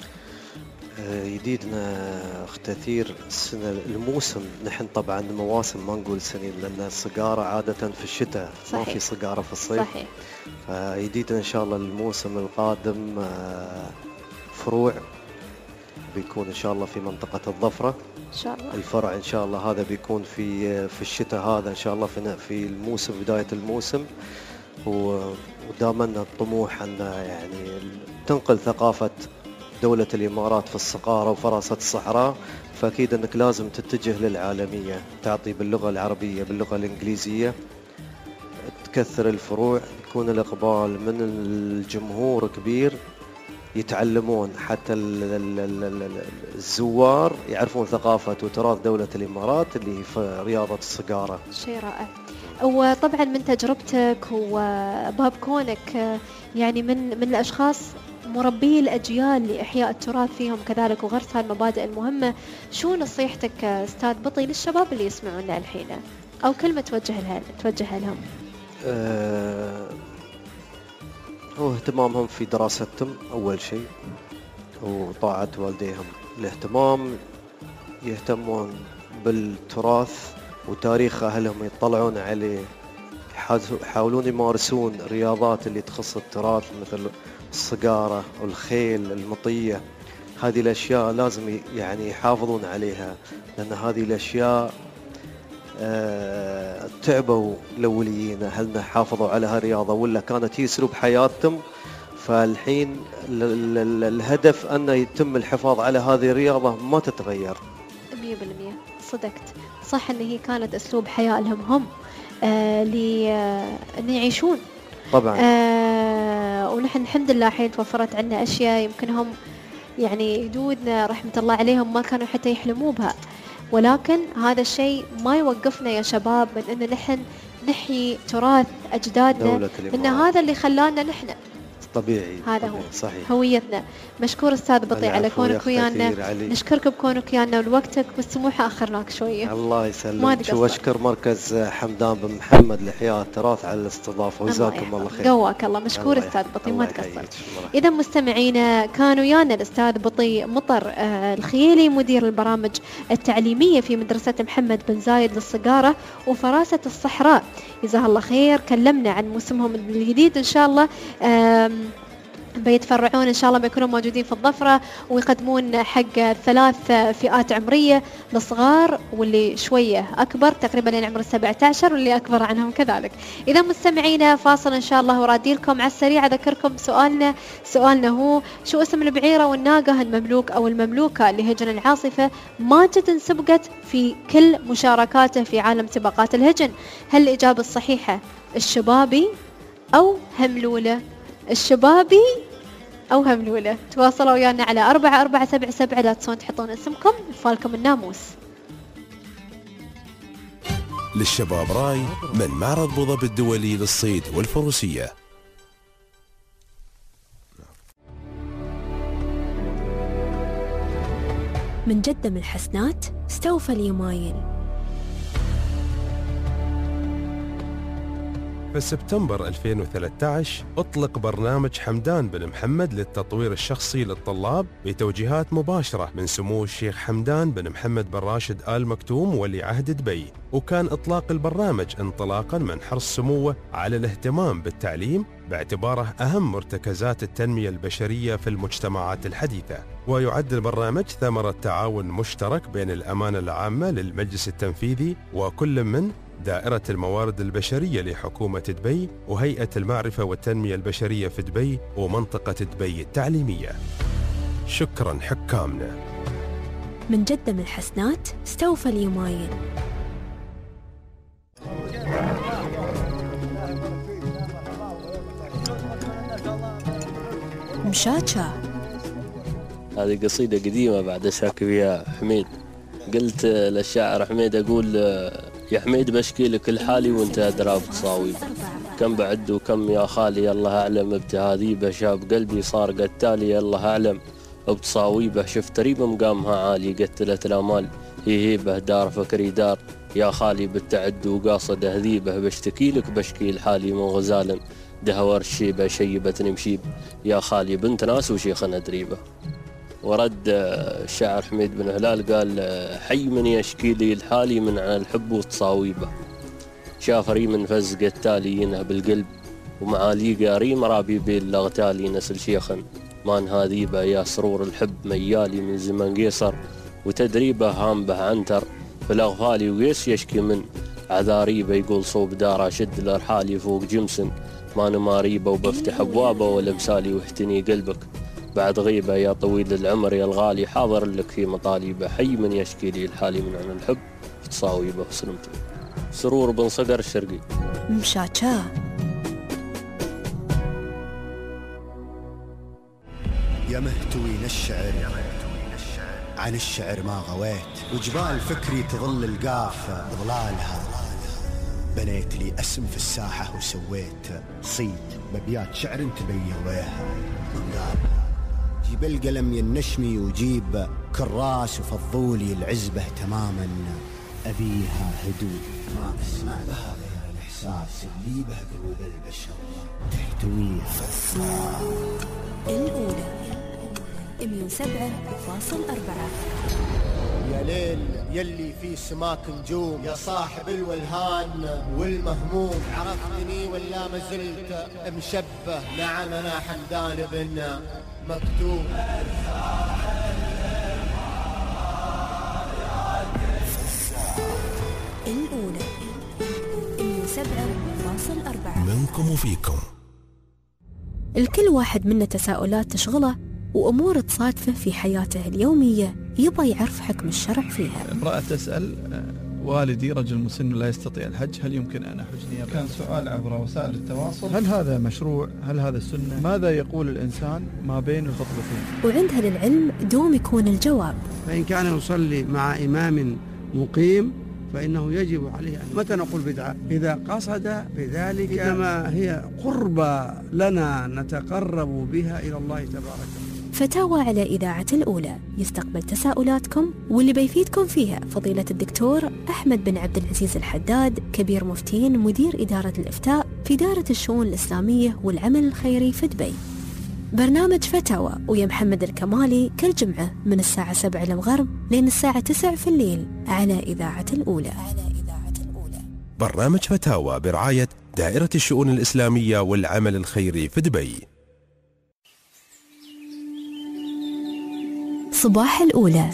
جديدنا اختثير السنة الموسم. نحن طبعا مواسم ما نقول سنين، لأن الصقارة عادة في الشتاء، ما في صقارة في الصيف. صحيح. فجديدنا إن شاء الله الموسم القادم فروع بيكون إن شاء الله في منطقة الظفرة. إن شاء الله. الفرع إن شاء الله هذا بيكون في في الشتاء هذا إن شاء الله في في الموسم، بداية الموسم. ودامنا الطموح أن يعني تنقل ثقافة دولة الإمارات في الصقارة وفراسة الصحراء. فأكيد أنك لازم تتجه للعالمية، تعطي باللغة العربية باللغة الإنجليزية، تكثر الفروع، يكون الإقبال من الجمهور كبير، يتعلمون حتى الزوار يعرفون ثقافة وتراث دولة الإمارات اللي في رياضة الصقارة. شيء رائع. وطبعا من تجربتك وباب كونك يعني من من الأشخاص مربي الأجيال لإحياء التراث فيهم كذلك وغرس هالمبادئ المهمة، شو نصيحتك أستاذ بطي للشباب اللي يسمعونا الحين، أو كلمة توجه لها توجهها لهم؟ أه هو اهتمامهم في دراستهم أول شيء، وطاعة والديهم. الاهتمام يهتمون بالتراث وتاريخ أهلهم، يطلعون عليه، يحاولون يمارسون رياضات اللي تخص التراث مثل الصقارة والخيل المطية. هذه الأشياء لازم يعني يحافظون عليها، لأن هذه الأشياء أه تعبوا الأوليين أهلنا حافظوا على هالرياضة، ولا كانت هي أسلوب حياتهم. فالحين الهدف أن يتم الحفاظ على هذه الرياضة ما تتغير. مية بالمية صدقت، صح أن هي كانت أسلوب حياة لهم هم آه لأن يعيشون طبعا. آه ونحن الحمد لله حين توفرت عنا أشياء يمكن هم يعني جدودنا رحمة الله عليهم ما كانوا حتى يحلموا بها، ولكن هذا الشيء ما يوقفنا يا شباب من أن نحن نحيي تراث أجدادنا، لأن هذا اللي خلانا نحن طبيعي. هذا طبيعي. هو صحيح. هويتنا. مشكور أستاذ بطي على كونك ويانا، نشكرك بكونك ويانا ولوقتك، والسموحة أخرناك شوية. الله يسلمك، واشكر مركز حمدان بن محمد لإحياء التراث على الاستضافة، وجزاكم الله خير. قواك الله. مشكور أستاذ بطي، ما تقصر. إذا مستمعينا كان ويانا الأستاذ بطي مطر آه الخيلي، مدير البرامج التعليمية في مدرسة محمد بن زايد للصقارة وفراسة الصحراء، جزاه الله خير. كلمنا عن موسمهم الجديد إن شاء الله، بيتفرعون إن شاء الله، بيكونوا موجودين في الظفرة ويقدمون حق ثلاث فئات عمرية، الصغار واللي شوية أكبر تقريبا لين عمر السبعة عشر واللي أكبر عنهم كذلك. إذا مستمعينا فاصل إن شاء الله ورادي لكم على السريع. أذكركم سؤالنا سؤالنا هو شو اسم البعيرة والناقة المملوك أو المملوكة لهجن العاصفة ماجد سبقت في كل مشاركاته في عالم سباقات الهجن؟ هل الإجابة الصحيحة الشبابي أو هملولة؟ الشبابي أو هملولة؟ تواصلوا ويانا على أربعة أربعة سبعة سبعة، لا تنسون تحطون اسمكم فالكم الناموس. للشباب راي من معرض بوظبي الدولي للصيد والفروسية. من جدة من الحسنات استوفى اليمايل. في سبتمبر ألفين وثلاثة عشر أطلق برنامج حمدان بن محمد للتطوير الشخصي للطلاب بتوجيهات مباشرة من سمو الشيخ حمدان بن محمد بن راشد آل مكتوم ولي عهد دبي، وكان إطلاق البرنامج انطلاقا من حرص سموه على الاهتمام بالتعليم باعتباره أهم مرتكزات التنمية البشرية في المجتمعات الحديثة. ويعد البرنامج ثمرة تعاون مشترك بين الأمانة العامة للمجلس التنفيذي وكل من دائرة الموارد البشرية لحكومة دبي وهيئة المعرفة والتنمية البشرية في دبي ومنطقة دبي التعليمية. شكرا حكامنا. من جدة من الحسنات استوفى اليمايل. مشاچا هذه قصيدة قديمة بعد أشاك فيها حميد. قلت للشاعر حميد أقول يا حميد بشكي لك الحالي وانت أدرى بتصاويب، كم بعد وكم يا خالي الله أعلم بتهذيبه، شاب قلبي صار قتالي الله أعلم بتصاويبه، شفت ريبه مقامها عالي قتلت الأمال هي هيبه، دار فكري دار يا خالي بالتعد وقاصد أهذيبه، بشتكي لك بشكي الحالي مو غزالا دهور الشيبة شيبتني مشيب، يا خالي بنت ناس وشيخنا دريبه. ورد الشاعر حميد بن هلال قال حي من يشكي لي الحالي من عن الحب وتصاويبه، شاف ريم فز قتالي ينهب القلب ومعالي قاريم رابي بالاغتالي، نسل شيخا ما نهاذيبه يا سرور الحب ميالي من زمن قيصر وتدريبه هام به عنتر بالاغفالي، وقيس يشكي من عذاريبه يقول صوب داره شد الارحالي فوق جمسن ما نماريبه وبفتح ابوابه ولمسالي واحتني قلبك بعد غيبة يا طويل العمر يا الغالي، حاضر لك في مطالبه حي من يشكي لي الحالي من عن الحب تصاويبه وسلمتي. سرور بن صقر الشرقي. مشاچا يا مهتوين الشعر عن الشعر ما غويت، وجبال فكري تظل القافة بظلالها بنيت لي اسم في الساحة وسويت صيد مبيات شعر تبيضيها. جيب القلم ينشمي وجيب كراس وفضولي العزبة تماما أبيها هدوء ما أسمع لها غير الإحساس اللي به قلوب البشر تحتويها. الأولى مية وسبعة فاصل أربعة. يا ليل يلي في سماك نجوم، يا صاحب الولهان والمهموم، عرفتني ولا ما زلت مشبه؟ نعم أنا حمدان بن مكتوم. الأولى مية وسبعة فاصل أربعة. منكم وفيكم. الكل واحد منا تساؤلات تشغله وأمور تصادفه في حياته اليومية يبغى يعرف حكم الشرع فيها. امرأة تسأل والدي رجل مسن لا يستطيع الحج، هل يمكن أن أحج نيابة؟ كان سؤال عبر وسائل التواصل، هل هذا مشروع؟ هل هذا السنة؟ ماذا يقول الإنسان ما بين الخطبتين؟ وعندها للعلم دوم يكون الجواب. فإن كان يصلي مع إمام مقيم فإنه يجب عليه أن متى نقول بدعة؟ إذا قصد بذلك ما هي قربة لنا نتقرب بها إلى الله تبارك وتعالى. فتاوى على إذاعة الأولى يستقبل تساؤلاتكم، واللي بيفيدكم فيها فضيلة الدكتور أحمد بن عبد العزيز الحداد، كبير مفتين مدير إدارة الإفتاء في دائرة الشؤون الإسلامية والعمل الخيري في دبي. برنامج فتاوى ويا محمد الكمالي كل جمعة من الساعة سبعة المغرب لين الساعة تسعة في الليل على إذاعة الأولى. برنامج فتاوى برعاية دائرة الشؤون الإسلامية والعمل الخيري في دبي. صباح الأولى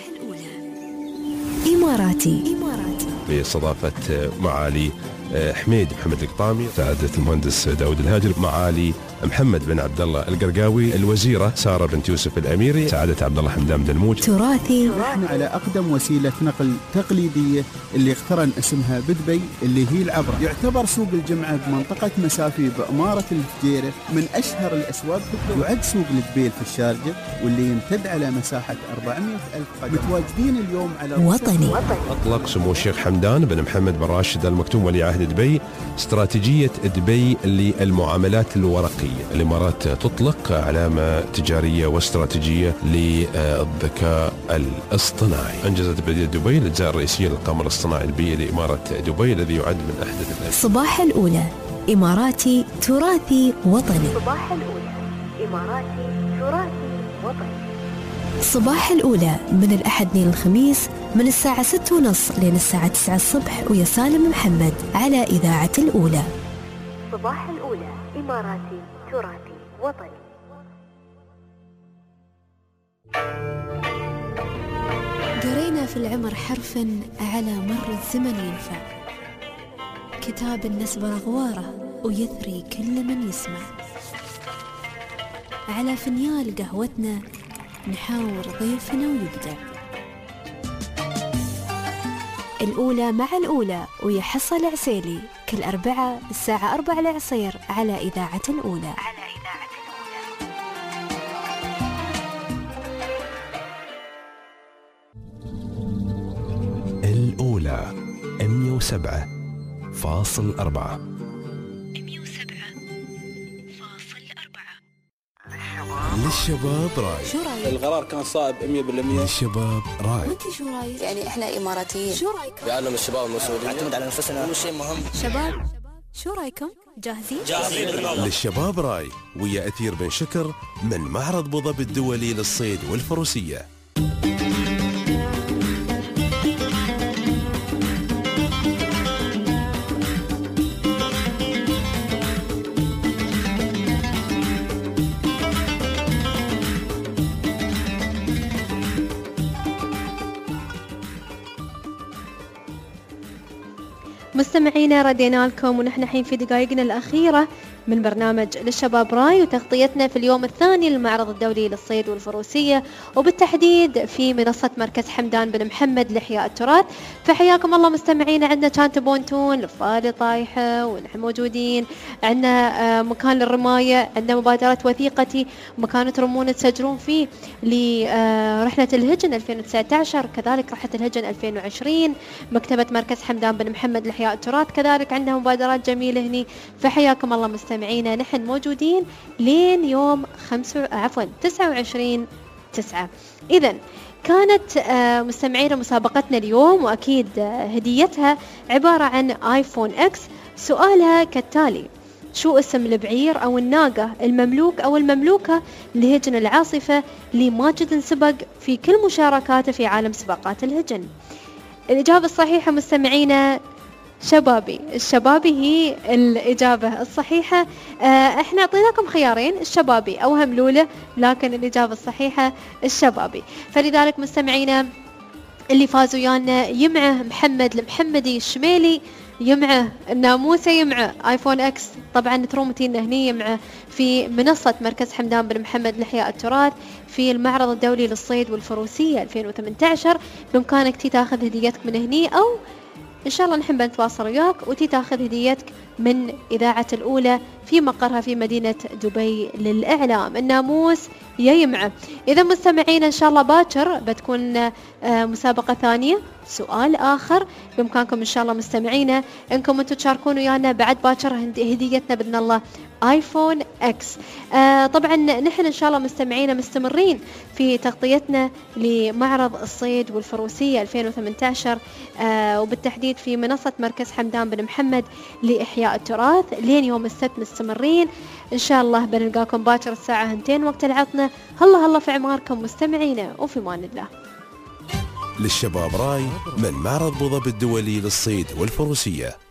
إماراتي باستضافة معالي حميد محمد القطامي، سعادة المهندس داود الهاجر، معالي محمد بن عبد الله القرقاوي، الوزيرة سارة بنت يوسف الأميري، سعادة عبد الله حمدان دلموج. تراثي احنا على أقدم وسيلة نقل تقليدية اللي اخترن اسمها بدبي اللي هي العبرة. يعتبر سوق الجمعة بمنطقة مسافي بأمارة الفجيرة من أشهر الأسواق في الدول. يعد سوق الدبيل في الشارقة واللي يمتد على مساحة أربعمية ألف قدم. متواجدين اليوم على وطني. أطلق سمو الشيخ حمدان بن محمد بن راشد المكتوم ولي عهد دبي استراتيجية دبي للمعاملات الورقية. الإمارات تطلق علامة تجارية واستراتيجية للذكاء الاصطناعي. أنجزت بلدية دبي الأجزاء الرئيسية للقمر الاصطناعي البيئي لإمارة دبي الذي يعد من أحدث الأجزاء. صباح الأولى إماراتي تراثي وطني. صباح الأولى إماراتي تراثي وطني. صباح الأولى من الأحد للخميس من الساعة ستة ونص لين الساعة تسعة الصبح ويا سالم محمد على إذاعة الأولى. صباح الأولى إماراتي تراثي وطني. قرينا في العمر حرفا على مر الزمن ينفع، كتاب النسبة غواره ويثري كل من يسمع. على فنيال قهوتنا نحاور ضيفنا ويبدع. الأولى مع الأولى ويا حصة العسيلي كل أربعة الساعة أربعة العصير على إذاعة الأولى. على إذاعة الأولى مية وسبعة فاصل أربعة. للشباب راي. شو رايك؟ القرار كان صائب مية بالمية. للشباب راي. وانت شو رايك؟ يعني احنا اماراتيين، شو رايكم؟ يعلم الشباب المسؤولين، نعتمد على نفسنا، هو شيء مهم. شباب شو رايكم؟ جاهزين؟ جاهزين. للشباب راي ويا أثير بن شكر من معرض ابو ظبي الدولي للصيد والفروسية. مستمعينا ردينا لكم ونحن الحين في دقائقنا الأخيرة من برنامج للشباب راي وتغطيتنا في اليوم الثاني للمعرض الدولي للصيد والفروسية، وبالتحديد في منصة مركز حمدان بن محمد لإحياء التراث. فحياكم الله مستمعينا، عندنا كان تبون تون لفالي طايحة ونحن موجودين، عندنا مكان للرماية، عندنا مبادرة وثيقتي مكان ترمون تسجلون فيه لرحلة الهجن ألفين وتسعة عشر، كذلك رحلة الهجن ألفين وعشرين، مكتبة مركز حمدان بن محمد لإحياء التراث كذلك عندها مبادرات جميلة هني. فحياكم الله مستمعينا، نحن موجودين لين يوم خمسة عفوا تسعة وعشرين تسعة. إذن كانت مستمعينا مسابقتنا اليوم، وأكيد هديتها عبارة عن آيفون إكس. سؤالها كالتالي: شو اسم البعير أو الناقة المملوك أو المملوكة لهجن العاصفة لماجد انسبق في كل مشاركاته في عالم سباقات الهجن؟ الإجابة الصحيحة مستمعينا شبابي. الشبابي هي الإجابة الصحيحة. آه احنا اعطيناكم خيارين، الشبابي أو هملولة، لكن الإجابة الصحيحة الشبابي. فلذلك مستمعينا اللي فازوا يانا يمعه محمد المحمدي الشميلي، يمعه الناموسة، يمعه آيفون إكس. طبعا ترومتين هني يمعه في منصة مركز حمدان بن محمد لإحياء التراث في المعرض الدولي للصيد والفروسية ألفين وثمانية عشر. بإمكانك تي تاخذ هديتك من هني، أو إن شاء الله نحن بنتواصل وياك وتي تاخذ هديتك من إذاعة الأولى في مقرها في مدينة دبي للإعلام. الناموس يا يمعه. إذا مستمعين إن شاء الله باكر بتكون مسابقة ثانية، سؤال آخر. بإمكانكم إن شاء الله مستمعينا إنكم أنتم تشاركون ويانا بعد باكر هديتنا بإذن الله آيفون إكس. آه طبعا نحن إن شاء الله مستمعينا مستمرين في تغطيتنا لمعرض الصيد والفروسية ألفين وثمانية عشر، آه وبالتحديد في منصة مركز حمدان بن محمد لإحياء التراث لين يوم السبت مستمرين. إن شاء الله بنلقاكم باكر الساعة هنتين وقت العطنة. هلا هلا في عماركم مستمعينا، وفي مان الله. للشباب راي من معرض ابو ظبي الدولي للصيد والفروسية.